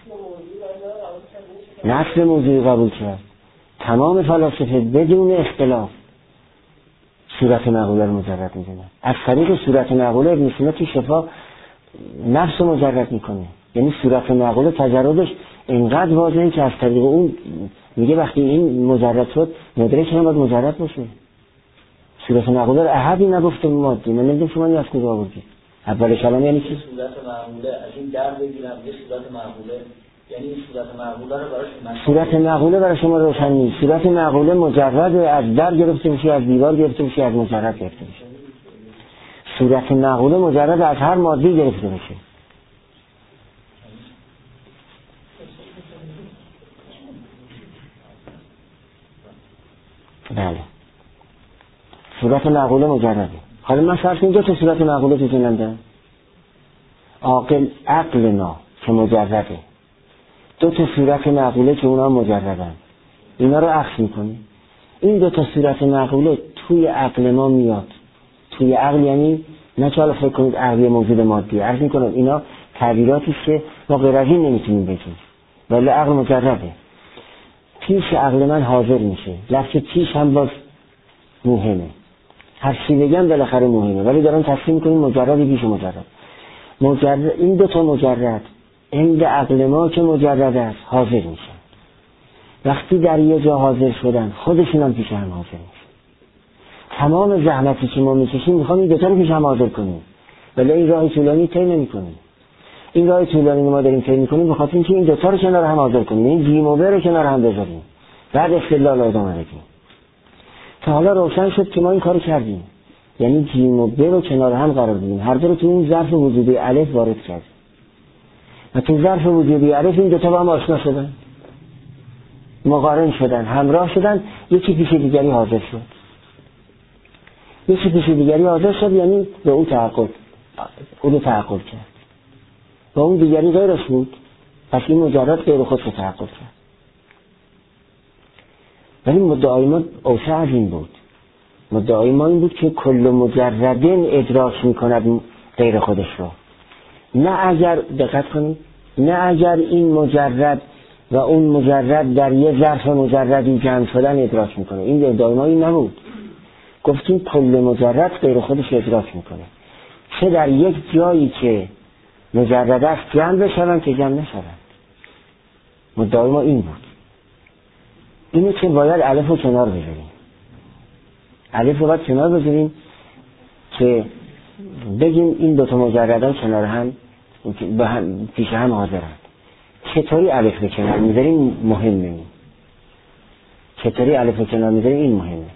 نفس موضوعی قبول کرد. تمام فلاسفه بدون اختلاف صورت معقوله رو مجرد میدونن. از طریق صورت معقوله ابن سینا تو شفا نفس رو مجرد میکنه. یعنی صورت معقوله تجردش اینقدر واضحه که از طریق اون میگه وقتی این مجرد شد مدرک هم باید مجرد باشه. صورت معقوله رو احدی نگفته مادی. من نمیدونم شما این از کجا آوردید. اول کلام یعنی چی؟ صورت معقوله از این در بگیرم یه صورت معقوله، یعنی صورت معقوله رو براش صورت معقوله برای شما روشن نیست. صورت معقوله مجرد از در گرفته میشه، از دیوار گرفته میشه، از مجرد گرفته میشه. صورت معقوله مجرد از هر مادی گرفته میشه. بله صورت معقوله مجرده. حالا من فرض کنم دو تا صورت معقوله تو ذهنم دارم. عاقل عقل ما که مجرده، دو تا صورت معقوله که اونا مجردن، اینا رو عکس میکنیم. این دو تا صورت معقوله توی عقل ما میاد. توی عقل یعنی نه که حالا فکر کنید عقلی موجود مادی. عرض میکنم اینا تعبیراتی که ما غیر از این نمیتونیم بگیم، ولی عقل مجرده. پیش عقل من حاضر میشه. لفظ پیش هم باز مهمه. هر چی بگم بالاخره مهمه، ولی دارم تصمیم کنیم مجرد پیش مجرد. مجرد این دو تا مجرد عند عقل ما که مجرد است حاضر میشن. وقتی در یه جا حاضر شدن خودشون هم پیش هم حاضر میشن. تمام زحمتی که ما میکشیم میخوام این دوتا رو پیش هم حاضر کنیم، ولی این راه طولانی طی نمی‌کنیم. این راه طولانی ما داریم طی می‌کنیم به خاطر اینکه این دوتا رو کنار هم حاضر کنیم، این جیم و ب رو کنار هم بذاریم، بعد استدلال ادامه بدیم. تا حالا روشن شد که ما این کارو کردیم، یعنی جیم و ب رو کنار هم قرار دادیم، هر دو رو تو اون ظرف وجودی الف وارد کردیم و تو ظرف وجودی الف این دوتا با هم آشنا شدن، مقارن شدن، همراه شدن، یکی پیش دیگری حاضر شد. یکی پیش دیگری حاضر شد یعنی به اون تعقل اونو تعقل کرد و اون دیگری غیرش بود، پس این مجرد غیر خود رو تعقل کرد. ولی مدعای ما اوسع از این بود. مدعای ما این بود که کل مجردن ادراک میکند غیر خودش رو، نه اگر دقت کنید، نه اگر این مجرد و اون مجرد در یه ظرف مجردی جمع شدن ادراک میکنه. این ادعای ما این نبود. گفتیم کل مجرد غیر خودش ادراک میکنه، چه در یک جایی که مجرد است جمع بشوند که جمع نشوند. مدعای ما این بود. اینه که باید الف رو کنار بذاریم، الف رو باید کنار بذاریم که بگیم این دوتا مجردان کنار هم به هم پیش هم حاضرند. چطوری الف رو کنار میذاریم مهمه. چطوری الف رو کنار میذاریم این مهمه.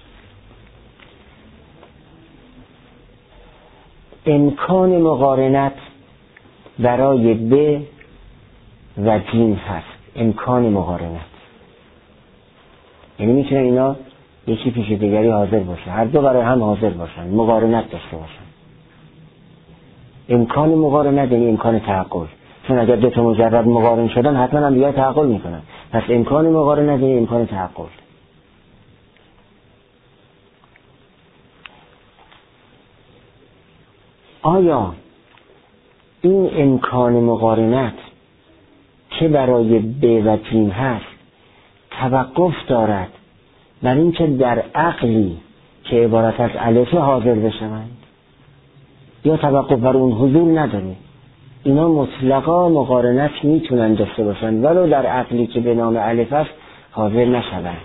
امکان مقارنت برای ب و جیم هست. امکان مقارنت یعنی میتونه اینا یکی پیش دیگری حاضر باشه، هر دو برای هم حاضر باشن، مقارنت داشته باشن. امکان مقارنت یعنی امکان تعقل، چون اگر دو تا مجرد مقارن شدن حتما هم دیگه تعقل میکنن، پس امکان مقارنت یعنی امکان تعقل. آیا این امکان مقارنت که برای ب و جیم هست توقف دارد بر اینکه در عقلی که عبارت از الف حاضر بشوند، یا توقف بر اون حضور نداره؟ اینا مطلقا مقارنت میتونن داشته باشند ولو در عقلی که به نام الف است حاضر نشوند.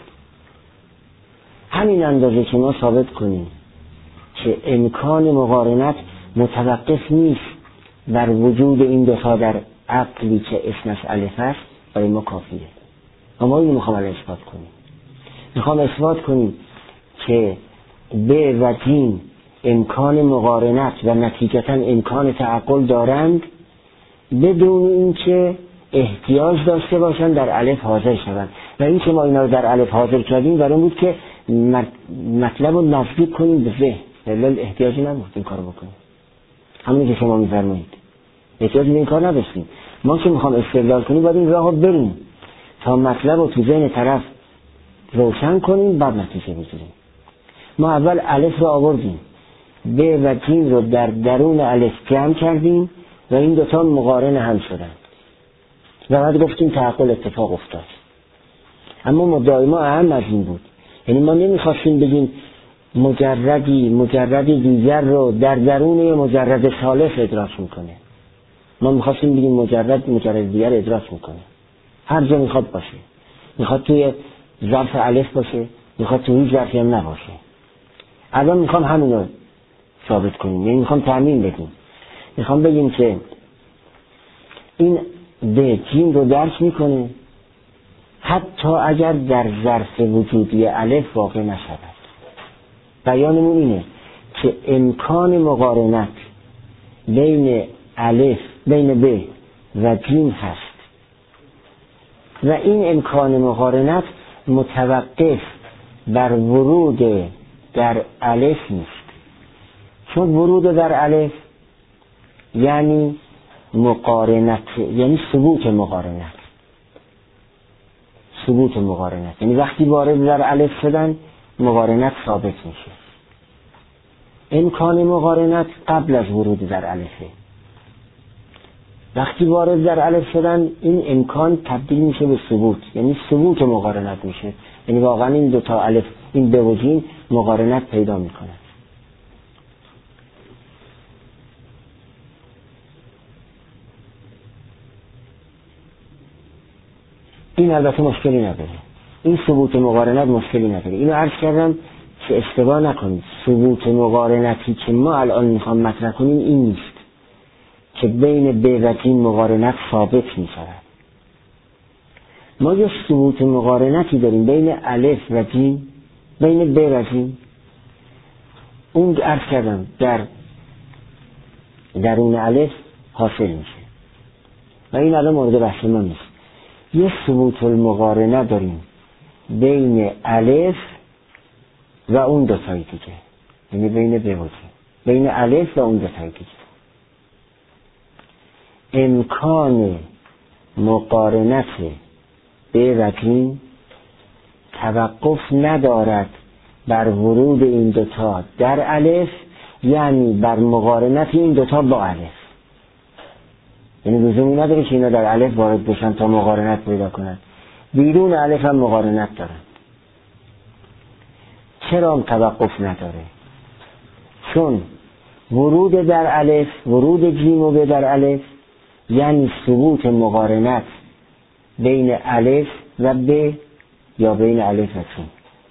همین اندازه که ما ثابت کنیم که امکان مقارنت متوقف نیست بر وجود این دو تا در عقلی که اسمش الف است، برای ما کافیه. اما اینو میخوام الان اثبات کنیم. میخوام اثبات کنیم که ب و جیم امکان مقارنت و نتیجتا امکان تعقل دارند بدون اینکه احتیاج داشته باشند در الف حاضر شوند. و این که ما اینا رو در الف حاضر کردیم برای این بود که مطلب رو نزدیک کنیم به ذهن، دلیل احتیاجی نبود این کارو بکنیم. همین که شما میفرمایید احتیاجی به این کار نداشتیم. ما که میخوام استدلال کنیم باید این راهو بریم تا مطلب رو تو ذهن طرف روشن کنیم، بعد نتیجه بگیریم. ما اول الف رو آوردیم، ب و جیم رو در درون الف جمع کردیم و این دوتا مقارن هم شدن و بعد گفتیم تعقل اتفاق افتاد. اما مدعای ما اهم از این بود، یعنی ما نمیخواستیم بگیم مجردی مجردی دیگر رو در درون یه مجرد ثالث ادراک میکنه. ما میخواستیم بگیم مجرد مجرد دیگر ادراک میکنه، هر جا میخواد باشه، میخواد توی ظرف الف باشه، میخواد توی هیچ ظرفی هم نباشه. الان میخوام همین رو ثابت کنیم، یعنی میخوام تعمیم بدیم. میخوام بگیم که این به جیم رو درک میکنه حتی اگر در ظرف وجودی الف واقع نشود. بیانمون اینه که امکان مقارنت بین الف بین ب و جیم هست و این امکان مقارنت متوقف بر ورود در الف نیست، چون ورود در الف یعنی مقارنت، یعنی ثبوت مقارنت. ثبوت مقارنت یعنی وقتی وارد در الف شدن مقارنت ثابت میشه. امکان مقارنت قبل از ورود در الفه. وقتی وارد در الف شدن این امکان تبدیل میشه به ثبوت، یعنی ثبوت مقارنت میشه، یعنی واقعا این دو تا الف، این به و جیم مقارنت پیدا میکنه. این البته مشکلی نداره، این ثبوت مقارنت مشکلی نداره. اینو عرض کردم که اشتباه نکنید، ثبوت مقارنتی که ما الان میخوام مطرح کنیم این نیست که بین ب و ج مقارنت ثابت میشود. ما یه ثبوت مقارنتی داریم بین الف و ج، بین ب و ج. اون عرض کردم در درون الف حاصل میشه و این الان مورد بحث ما نیست. یه ثبوت المقارنه داریم بین الف و اون دو تای دیگه، یعنی بین ب و ج، بین الف و اون دو تای دیگه. امکان مقارنت ب و ج توقف ندارد بر ورود این دوتا در الف، یعنی بر مقارنت این دوتا با الف. یعنی لزومی نداره که اینا در الف وارد بشن تا مقارنت پیدا کنن، بیرون الف هم مقارنت دارن. چرا هم توقف نداره؟ چون ورود در الف، ورود جیم و ب در الف یعنی ثبوت مقارنت بین الف و ب یا بین الف و ج.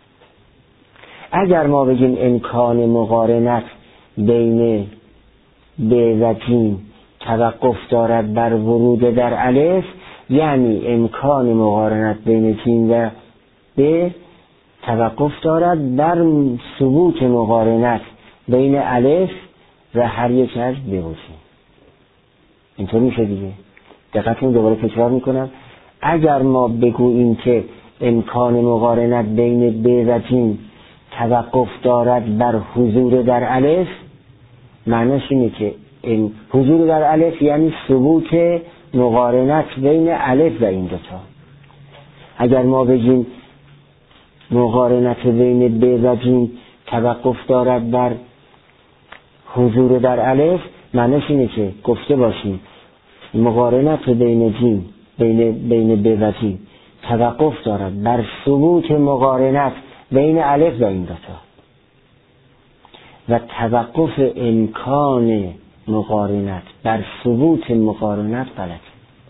اگر ما بگیم امکان مقارنت بین ب و ج توقف دارد بر ورود در الف، یعنی امکان مقارنت بین ج و ب توقف دارد بر ثبوت مقارنت بین الف و هر یک از ب و ج. اینطور میشه دیگه. دقیقاً دوباره تکرار میکنم، اگر ما بگوییم که امکان مقارنت بین ب و ج توقف دارد بر حضور در الف، معنیش اینه که این حضور در الف یعنی ثبوت مقارنت بین الف و این دوتا. اگر ما بگیم مقارنت بین ب و ج توقف دارد بر حضور در الف، معنیش اینه که گفته باشیم مقارنت بین ج بین بین ب و ج توقف دارد بر ثبوت مقارنت بین الف و این دوتا و توقف امکان مقارنت بر ثبوت مقارنت غلط.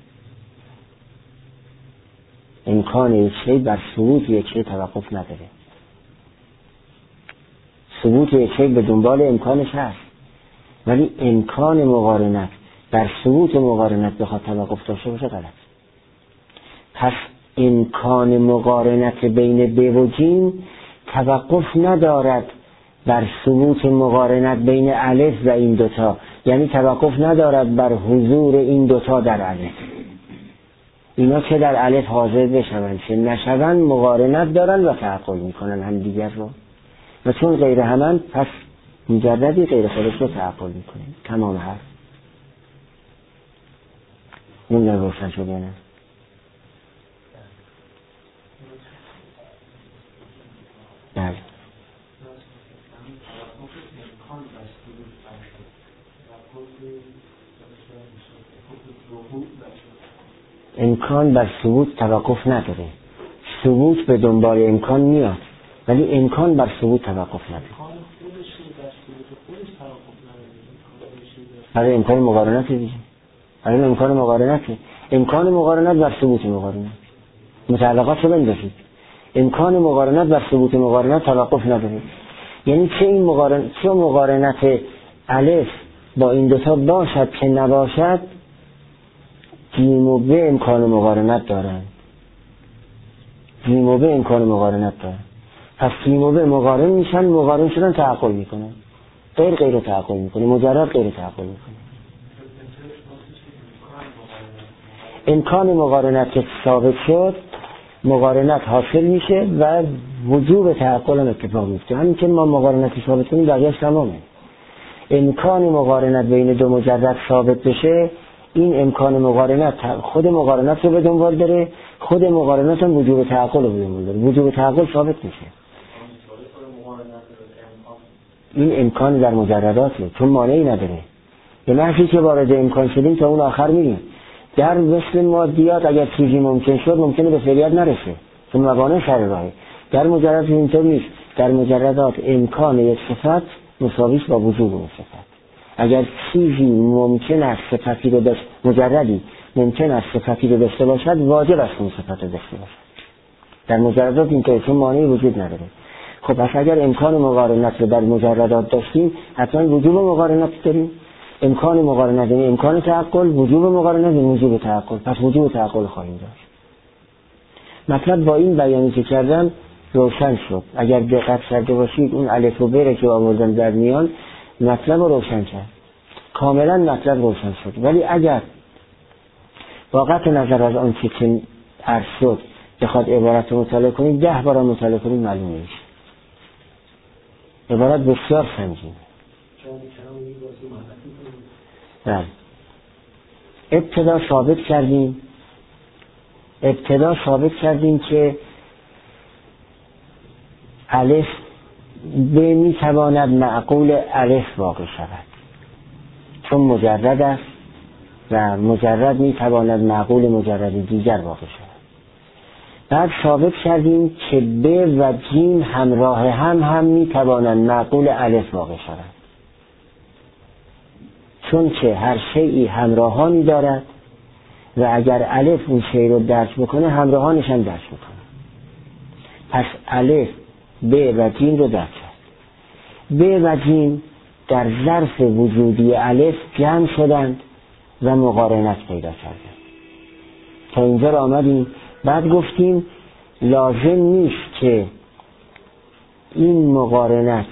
امکان یک شی بر ثبوت یک شی توقف نداره. ثبوت یک شی به دنبال امکانش هست، ولی امکان مقارنت بر ثبوت مقارنت بخواد توقف داشته باشه غلط. پس امکان مقارنت بین ب و ج توقف ندارد بر ثبوت مقارنت بین الف و این دوتا، یعنی توقف ندارد بر حضور این دوتا در الف. اینا که در الف حاضر بشوند چه نشوند مقارنت دارن و تعقل میکنن هم دیگر رو، و چون غیر همن پس مجردی غیر خودش رو تعقل میکنن. تمام حرف نمیدن روشن شده نه؟ بله. امکان بر ثبوت توقف نداره. ثبوت به دنبال امکان میاد، ولی امکان بر ثبوت توقف نداره. برای امکان مقارنت دیگه. برای امکان مقارنت امکان مقارنت بر ثبوت مقارنت متعلقات رو بندازید. امکان مقارنت بر ثبوت مقارنت توقف نداره. یعنی چه این مقارنت چه مقارنت الف با این دوتا باشد که نباشد، جیم و ب امکان مقارنت دارن. جیم و ب امکان مقارنت دارن. پس جیم و ب مقارن میشن، مقارن شدن تعقل میکنن. غیر غیر تعقل میکنه، مجرد غیر تعقل میکنه. امکان مقارنت که ثابت شد، مقارنت حاصل میشه و وجوب تعقل هم اتفاق میفته. همین که ما مقارنتی ثابت کنیم بقیه‌اش تمامه. امکان مقارنت بین دو مجرد ثابت بشه، این امکان مقارنت خود مقارنت رو به دنبال داره، خود مقارنت هم وجوب تعقل رو به دنبال داره. وجوب تعقل ثابت میشه. این امکان در مجرداته، چون مانعی نداره. به محضی که وارد امکان شدیم تا اون آخر میریم. در مثل مادیات اگر چیزی ممکن شد ممکنه به فعلیت نرسه، چون موانع سر راهه. در مجرد اینطور نیست. در مجردات امکان یک صفت مساویش با وجود اون صفت. اگر چیزی ممکن است صفتی رو داشت مجردی ممکن است صفتی رو داشته باشد، واجب است اون صفت رو داشته باشد. در مجردات این که مانعی وجود نداره. خب پس اگر امکان مقارنت رو در مجردات داشتیم، حتما وجوب مقارنت داریم. امکان مقارنت یعنی امکان تعقل، وجوب مقارنت یعنی وجوب تعقل. پس وجوب تعقل خواهیم داشت. مطلب با این بیانی که کردم روشن شد. اگر دقت کرده باشید اون الف و ب که آوردم در میان مطلب رو روشن کرد. کاملا مطلب روشن شد. ولی اگر با قطع نظر از آن که عرض شد بخواد عبارت رو مطالعه کنید، ده بار مطالعه کنید معلوم میشه. عبارت بسیار سنگینه. بله. ابتدا ثابت کردیم ابتدا ثابت کردیم که الف به میتواند معقول الف واقع شود چون مجرد است و مجرد میتواند معقول مجرد دیگر واقع شود. بعد ثابت کردیم که ب و جیم همراه هم هم میتوانند معقول الف واقع شود چون که هر شیئی همراهانی دارد و اگر الف اون شیء رو درک بکنه همراهانش هم درک میکنه. پس الف ب و جیم رو درک کرد. ب و جیم در ظرف وجودی الف جمع شدند و مقارنت پیدا کردند. تا اینجا رو آمدیم. بعد گفتیم لازم نیست که این مقارنت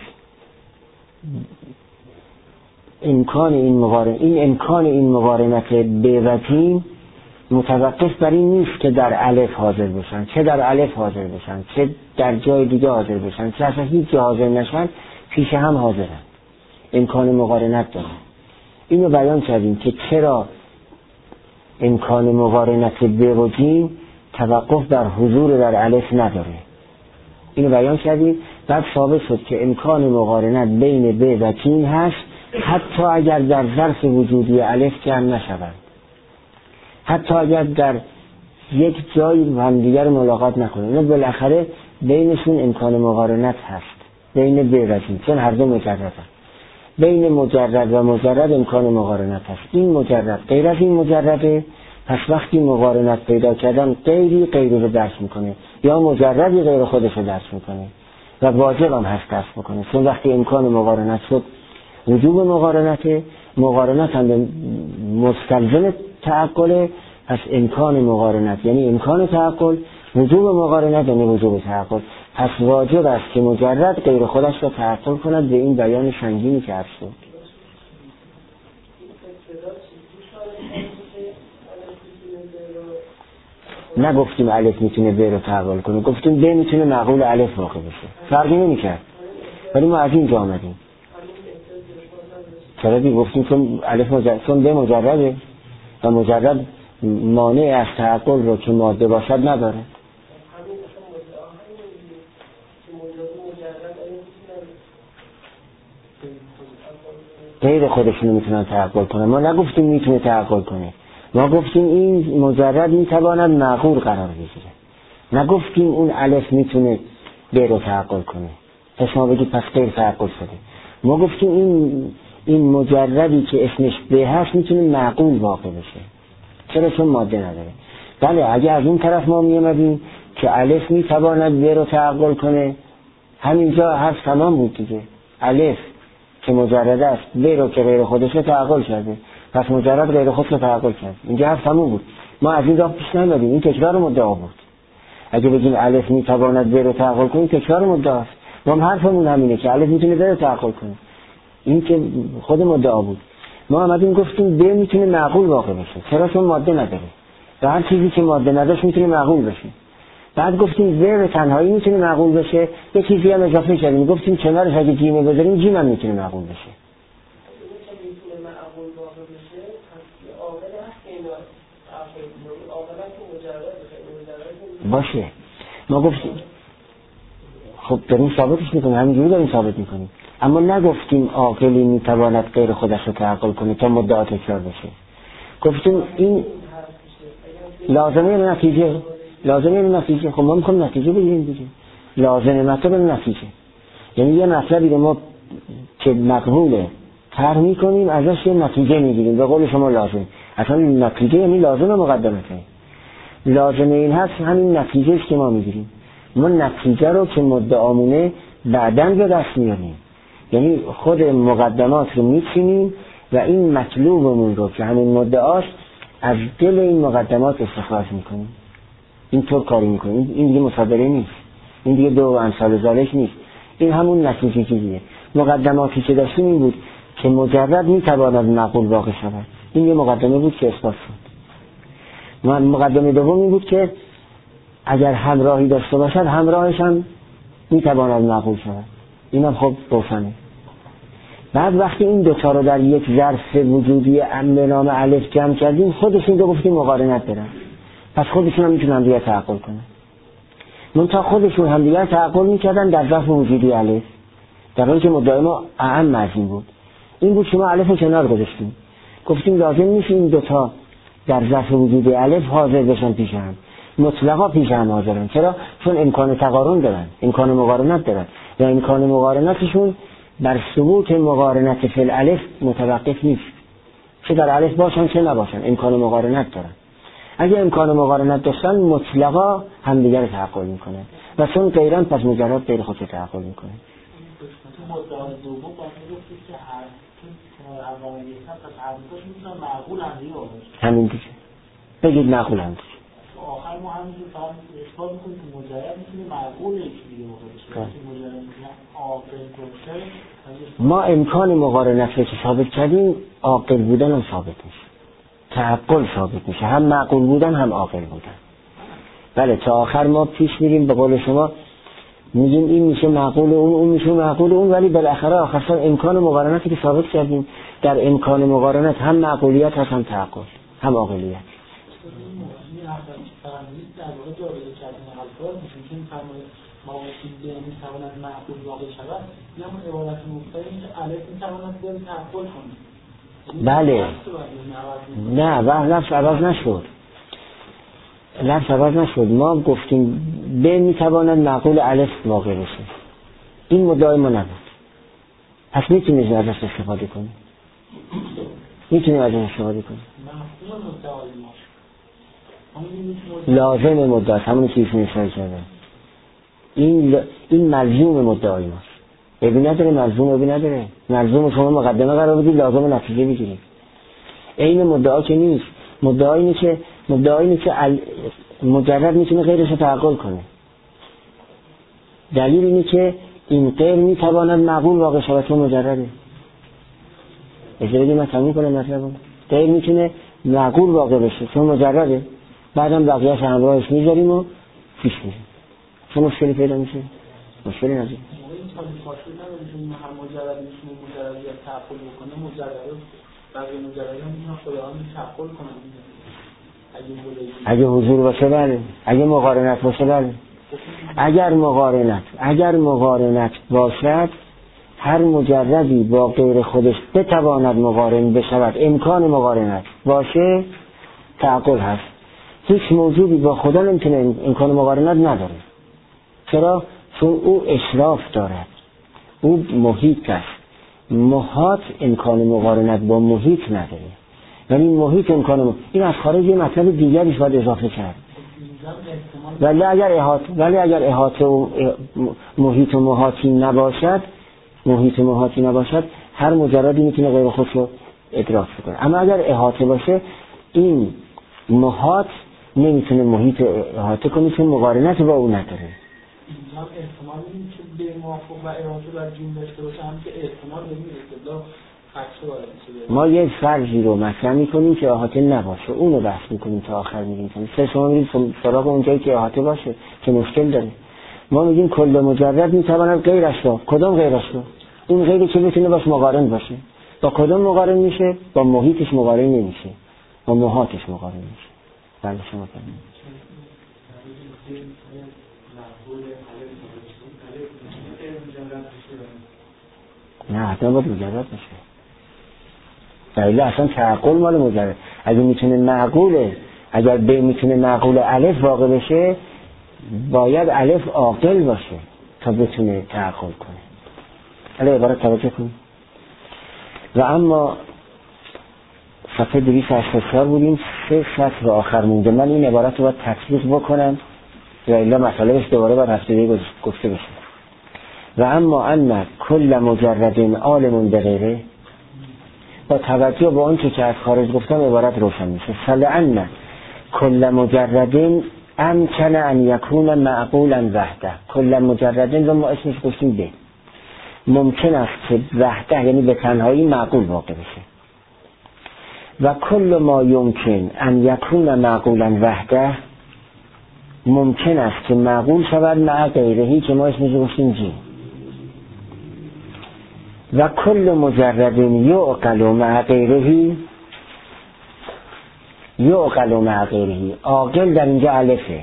امکان این مقارنت این امکان این مقارنت ب و جیم متوقف بر این نیست که در الف حاضر بشن، چه در الف حاضر بشن چه در جای دیگه حاضر بشن، چه اصلا هیچ جا حاضر نشن پیش هم حاضرن، امکان مقارنت دارن. اینو بیان کردیم که چرا امکان مقارنت ب و جیم توقف بر حضور در الف نداره. اینو بیان کردیم. بعد ثابت شد که امکان مقارنت بین ب و جیم هست حتی اگر در ظرف وجودی الف جمع نشوند، حتی اگر در یک جای همدیگر ملاقات نکنند، نه بالاخره بینشون امکان مقارنت هست بین ب و جیم چون هر دو مجردن. بین مجرد و مجرد امکان مقارنت هست. این مجرد غیر از این مجرده، پس وقتی مقارنت پیدا کردن غیری غیری رو درک میکنه یا مجردی غیر خودش رو درک میکنه و واجب هم هست درک میکنه چون وقتی امکان مقارنت شد وجوب مقارنته، مقارنت هم مستلزم تعقله. پس امکان مقارنت یعنی امکان تعقل، وجوب مقارنت یعنی وجوب تعقل. پس واجب است که مجرد غیر خودش رو تعقل کند. به این بیان سنگینی که عرض شد. نگفتیم الف میتونه ب رو تعقل کنه، گفتیم ب میتونه معقول الف واقع بشه. فرقی نمی‌کرد. ولی ما از اینجا آمدیم. چرا دی گفتیم چون الف مجرد چون ب مجرده و مجرد مانع از تعقل رو که ماده باشد نداره. غیر خودشونو میتونن تعقل کنن. ما نگفتیم میتونه تعقل کنه، ما گفتیم این مجرد میتواند معقول قرار بگیره. نگفتیم اون الف میتونه ب رو تعقل کنه. پس ما بگید پس غیر تعقل شده. ما گفتیم این این مجردی که اسمش ب هست میتونه معقول واقع بشه. چرا؟ چون ماده نداره. بله اگه از اون طرف ما میامدیم که الف میتواند ب رو تعقل کنه، همینجا حرف تمام بود دیگه. الف که مجرد است ب رو که غیر خودش رو تعقل کرده، پس مجرد غیر خودش رو تعقل کرد. اینجا حرف تمام بود. ما از این راه پیش نمیدیم. این تکرار مدعا بود. اگه بگیم الف میتواند ب رو تعقل کنه تکرار مدعا است. ما هم حرفمون همینه که الف میتونه ب رو تعقل کنه. این که خود مدعا بود. ما آمدیم گفتیم ب میتونه معقول واقع بشه. چرا؟ چون ماده نداره. و هر چیزی که ماده نداشت میتونه معقول بشه. بعد گفتیم ب به تنهایی میتونه معقول بشه. یه چیزی هم اضافه کردیم. گفتیم کنارش اگه جیم بذاریم جیم هم میتونه معقول بشه. باشه. ما گفتیم خب داریم ثابتش میکنیم، همینجوری داریم ثابت میکنیم. اما نگفتیم عاقلی میتواند غیر خودش رو تعقل کنه تا مدعا تکرار بشه. گفتیم این لازمه نتیجه لازمه نتیجه خب ما میخوایم نتیجه بگیریم دیگه. لازمه مطلب نتیجه یعنی یه مطلبی رو ما که مقبوله طرح میکنیم ازش یه نتیجه میگیریم. به قول شما لازم اصلا نتیجه یعنی لازم مقدمته. لازم این هست همین نتیجه است که ما میگیریم. ما نتیجه رو که مدعامونه بعداً به دست میاریم، یعنی خود مقدمات رو میچینیم و این مطلوبمون رو که همین مدعاست از دل این مقدمات استخراج میکنیم. این طور کاری میکنیم. این دیگه مصادره نیست، این دیگه دو امثال ذالک نیست، این همون نتیجه چیزیه. مقدماتی که داشتیم این بود که مجرد میتواند معقول واقع شود. این یه مقدمه بود که اثبات شد. مقدمه دوم این بود که اگر همراهی داشته باشد همراهش هم میتواند معقول شود. اینم خب روشنه. بعد وقتی این دوتا رو در یک ظرف وجودی به نام الف جمع کردیم خودشون دو گفتیم مقارنت دارن، پس خودشون هم میتونن همدیگر تعقل کنن. منتها خودشون همدیگر تعقل میکردن در ظرف وجودی الف، در حالی که مدعای ما اعم از این بود. این بود شما الف رو کنار گذاشتیم، گفتیم لازم نیست این دوتا در ظرف وجودی الف حاضر بشن پیش هم، مطلقا پیش هم حاضرن. چرا؟ چون امکان تقارن دارن، امکان مقارنت دارن و امکان مقارنتشون بر ثبوت مقارنت فی الالف متوقف نیست، چه در الف باشن چه نباشن امکان مقارنت دارن. اگه امکان مقارنت داشتن مطلقا همدیگر تعقل میکنن و چون غیرن پس مجرد غیر خود تعقل میکنن. تو مدعای دوم باید میگفتید که هر کنار اولی هستن پس هر دوتاش میتونن معقول هم دیگه باشه. همین دیگه بگید معقول هم دیگه. آخر ما همینجور فقط اثبات میکنیم که مجرد میتونه معقول یکی دیگه باشه. که مجرد میتونه عاقل باشه. ما امکان مقارنت رو که ثابت کردیم عاقل بودن هم ثابت میشه، تعقل ثابت میشه، هم معقول بودن هم عاقل بودن. بله تا آخر ما پیش میریم به قول شما میگیم این میشه معقول اون، اون میشه معقول اون، ولی بالاخره آخر امکان مقارنتی که ثابت کردیم در امکان مقارنت هم معقولیت هست هم تعقل هم عاقلیت. این فرمودید در واقع جابجا کردن الفاظ میشه که فرمودید ما وقتی به میتواند معقول واقع شود یا اون عبارت مختلفی که الف میتواند به تعقل کنه. بله نه و لفظ عوض نشد، لفظ عوض نشد. ما گفتیم به میتواند معقول الف واقع بشه، این مدعای ما نبود، پس میتونیم ازش استفاده کنیم، میتونیم ازش استفاده کنیم. لازم مدعا همون چیزی نشای کرده، این ل... این ملزوم مدعای ماست. ابی نداره ملزوم ابی نداره، ملزوم شما مقدمه قرار بدید لازم نتیجه بگیرید. این مدعا که نیست، مدعا اینه که مدعا اینه که ال... مجرد میتونه غیرش رو تعقل کنه. دلیل اینه که این غیر میتواند معقول واقع شود چون مجرده. اجازه بدید من تموم کنم مطلبم. غیر میتونه معقول واقع بشه چون مجرده، بعدم بقیه‌اش همراهش میذاریم و پیش میریم. چه مشکلی پیدا میشه؟ مشکلی نداره. این کاری فاصله نداره که هم مجرد میشه مجرد یا تعقل بکنه، مجرد بقیه مجرد هم میتونه خدا هم تعقل کنه. اگه حضور باشه بله، اگه مقارنت باشه بله. اگر مقارنت اگر مقارنت باشد هر مجردی با غیر خودش بتواند مقارن بشود، امکان مقارنت باشه تعقل هست. هیچ موجودی با خدا نمیتونه امکان مقارنت نداره. چرا؟ چون او اشراف دارد، او محیط است. محاط امکان مقارنت با محیط نداره، یعنی محیط امکان مقارنت. این از خارج یه مطلب دیگریش باید اضافه کرد. ولی اگر احاطه ولی اگر احاطه و محیط و محاطی نباشد، محیط و محاطی نباشد هر مجردی میتونه غیر خودش رو ادراک کنه. اما اگر احاطه باشه این محاط نمیتونه محیط احاطه کنه چون مقارنت با او نداره. اینجا احتمال این که به موافق و احاطه بر جون داشته باشه هم که احتمال نمیده ما یک فرضی رو مطرح میکنیم که احاطه نباشه، اون رو بحث میکنیم تا آخر میگیم سه شما میرید سراغ اونجایی که احاطه باشه که مشکل داره. ما میگیم کل مجرد میتواند غیرش رو. کدام غیرش رو؟ اون غیری که میتونه باش مقارن باشه. با کدام مقارن میشه؟ با محیطش مقارن نمیشه، با محاطش مقارن میشه. بله شما فرمایید. نه حتما باید مجرد باشه. دلیل اصلا تعقل مال مجرد. اگه میتونه معقوله، اگر به میتونه معقول الف واقع بشه باید الف عاقل باشه تا بتونه تعقل کنه. حالا عبارت توجه کنید. و اما صفحه دویست و هشتاد و چهار بودیم، سه سطر رو آخر مونده. من این عبارت رو باید تطبیق بکنم و الا مسئلهش دوباره باید هفته دیگه گفته بشه. و اما ان کل مجرد عالم بغیره، با توجه به آنچه که از خارج گفتم عبارت روشن میشه. فلعن کل مجرد امکن ان یکون معقولا وحده. کل مجرد رو ما اسمش گفتیم به، ممکن است که وحده یعنی به تنهایی معقول واقع بشه. و کل ما یمکن ان یکون معقولا وحده، ممکن است که معقول شود مع غیرهی که ما اسمش گفتیم جی. و کل مجرد یعقل مع غیرهی، یعقل مع غیرهی، عاقل در اینجا الفه.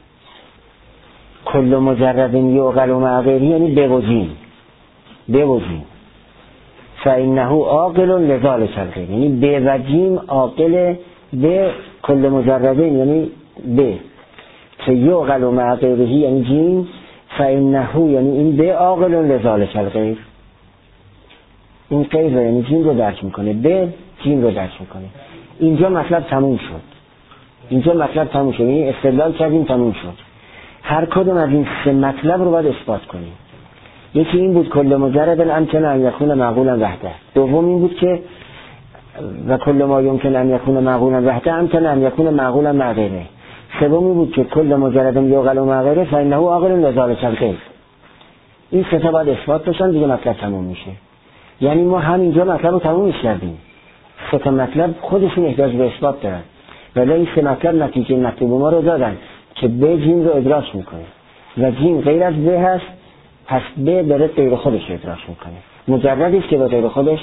کل مجرد یعقل مع غیرهی یعنی به وجین، به وجین. فإنه عاقل لذالک الغیر، یعنی به وجین عاقل به کل مجرد یعنی به، که یعقل مع غیرهی یعنی جین، فإنه یعنی این به عاقل لذالک الغیر. این غیر یعنی جین رو درک میکنه، به جین رو درک میکنه. اینجا مطلب تموم شد، اینجا مطلب تموم شد، یعنی استدلال کردیم تموم شد. هر کدوم از این سه مطلب رو باید اثبات کنیم. یکی این بود کل مجرد امکن ان یکون معقولا وحده. دوم این بود که و کل ما یمکن ان یکون معقولا وحده امکن ان یکون معقولا مع غیره. سومی بود که کل مجرد یعقل مع غیره فإنه عاقل لذالک الغیر. این سه تا باید اثبات بشن دیگه مطلب تموم میشه. یعنی ما همینجا مطلب رو تموم کردیم. سه تا مطلب خودشون احتیاج به اثبات دارن، ولی این سه مطلب نتیجه مطلوب ما رو دادن که به جین رو ادراک میکنه و جین غیر از به هست، پس به داره غیر خودش ادراک میکنه. مجردی است که با غیر خودش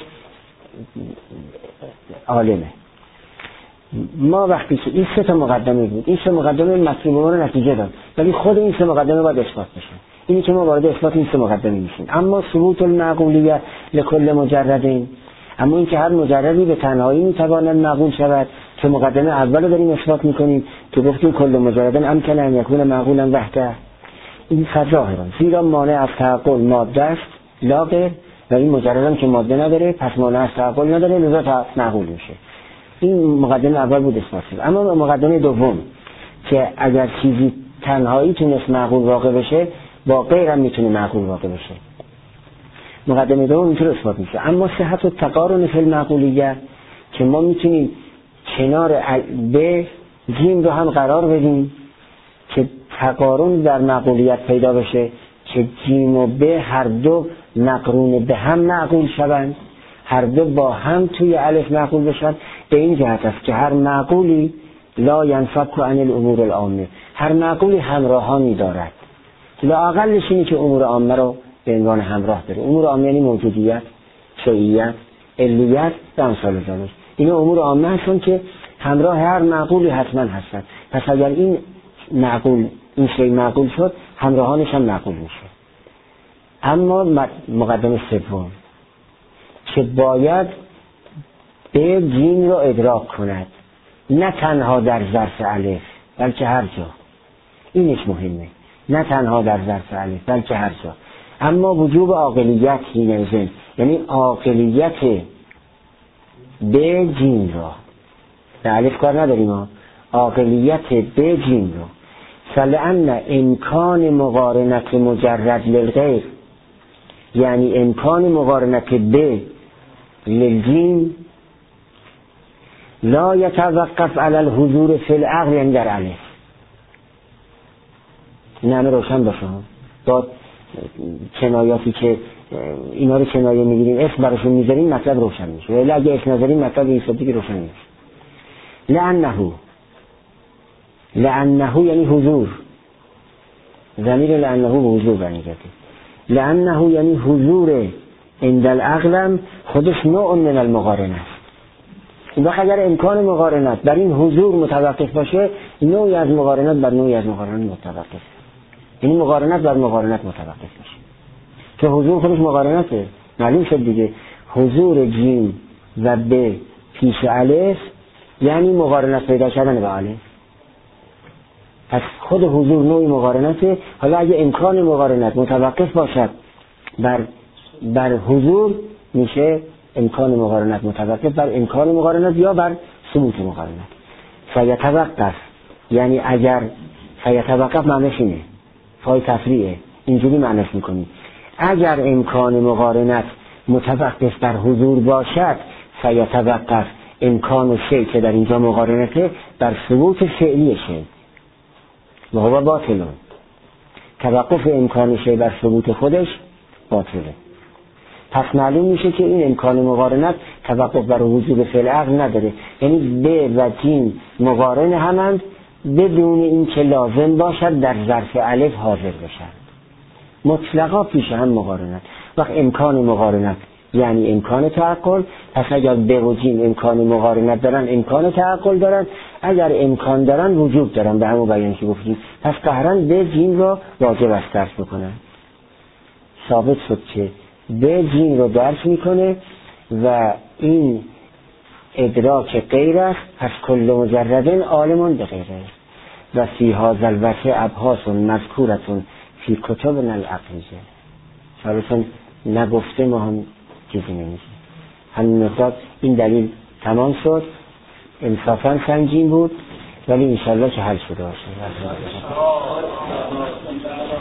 عالمه. ما وقتی که این سه تا مقدمه بود، این سه مقدمه مطلوب ما رو نتیجه داد، ولی خود این سه مقدمه باید اثبات بشه. اینی که ما وارد اثبات این سه مقدمه میشیم. اما ثبوت المعقولیه لکل مجردین، اما این که هر مجردی به تنهایی میتواند معقول شود، که مقدمه اول رو داریم اثبات میکنیم که گفتیم کل مجردن امکن ان یکون معقولا وحده. این فظاهرا، زیرا مانع از تعقل ماده است لا غیر، و این مجردم که ماده نداره پس مانع از تعقل نداره، لذا معقول میشه. این مقدمه اول بود اثبات شد. اما مقدمه دوم که اگر چیزی تنهایی تونست معقول واقع بشه، با غیر هم میتونه معقول واقع بشه. مقدمه دوم اینطور اثبات میشه. اما صحت و تقارن فی المعقولیه، که ما میتونیم کنار به جیم رو هم قرار بدیم که تقارن در معقولیت پیدا بشه، که جیم و به هر دو مقرون به هم معقول شوند، هر دو با هم توی الف معقول بشن. به این جهت است که هر معقولی لا ینفک عن الامور العامه، هر معقولی همراهانی دارد. لااقلش اینه که امور عامه رو به عنوان همراه داره. امور عامه یعنی موجودیت، شیعیت، علیت و امثال ذلک. این امور عامه هستن که همراه هر معقولی حتما هستن. پس اگر این معقول این شیء معقول شد، همراهانش هم معقول میشه. اما مقدمه سوم که باید به جین رو ادراک کند، نه تنها در ظرف الف بلکه هر جا. اینش مهمه، نه تنها در ظرف الف بلکه هر جا. اما وجوب عاقلیت هینزن، یعنی عاقلیت به جین را، به الف کار نداریم ها، عاقلیت به جین را. فلأن امکان مقارنت مجرد للغیر، یعنی امکان مقارنت به للجین لا یتوقف علی الحضور فی العقل، یعنی در الف. این همه روشن باشه با کنایاتی که اینا رو کنایه میگیریم، اسم براشون میذاریم، مطلب روشن میشه. ولی اگه اسم نذاریم مطلب این صدی که روشن میشه. لعنه لعنه یعنی حضور، ضمیر لعنه به حضور برمیگرده. لعنه یعنی حضور عند العقل، خودش نوع من المقارنه است. این وقت اگر امکان مقارنت بر این حضور متوقف باشه، نوعی از مقارنت بر نوعی از مقارنت متوقف، یعنی مقارنت بر مقارنت متوقف باشه. که حضور خودش مقارنته، معلوم شد دیگه. حضور جیم و به پیش الف یعنی مقارنت پیدا کردن به الف. پس خود حضور نوعی مقارنته. حالا اگه امکان مقارنت متوقف باشد بر بر حضور، میشه امکان مقارنت متوقف بر امکان مقارنت یا بر ثبوت مقارنت. فیتوقف یعنی اگر فیتوقف معنیش اینه، فای تفریعه، اینجوری معنیش میکنیم اگر امکان مقارنت متوقف بر حضور باشد فیتوقف امکان شی که در اینجا مقارنته بر ثبوت فعلی شی و هو باطلون. توقف امکان شی بر ثبوت خودش باطله. پس معلوم میشه که این امکان مقارنت توقف بر حضور فعل عقل نداره، یعنی به و جیم مقارن همند بدون این که لازم باشد در ظرف الف حاضر باشد، مطلقا پیش هم مقارنت. وقت امکان مقارنت یعنی امکان تعقل، پس اگر به و جیم امکان مقارنت دارن امکان تعقل دارن، اگر امکان دارن وجود دارن، به همون بیان که گفتیم. پس قهرن به جیم رو واجب است درس بکنن. ثابت شد که به جیم رو درس میکنه و این ادراک غیر است، پس کل مجردن عالمون به غیره و فی هذا الوجه ابحاث مذکورتون فی کتبنا العقیده. شاید نگفته ما هم چیزی نمیشه. همین مقدار این دلیل تمام شد. انصافا سنگین بود ولی انشالله که حل شده باشه.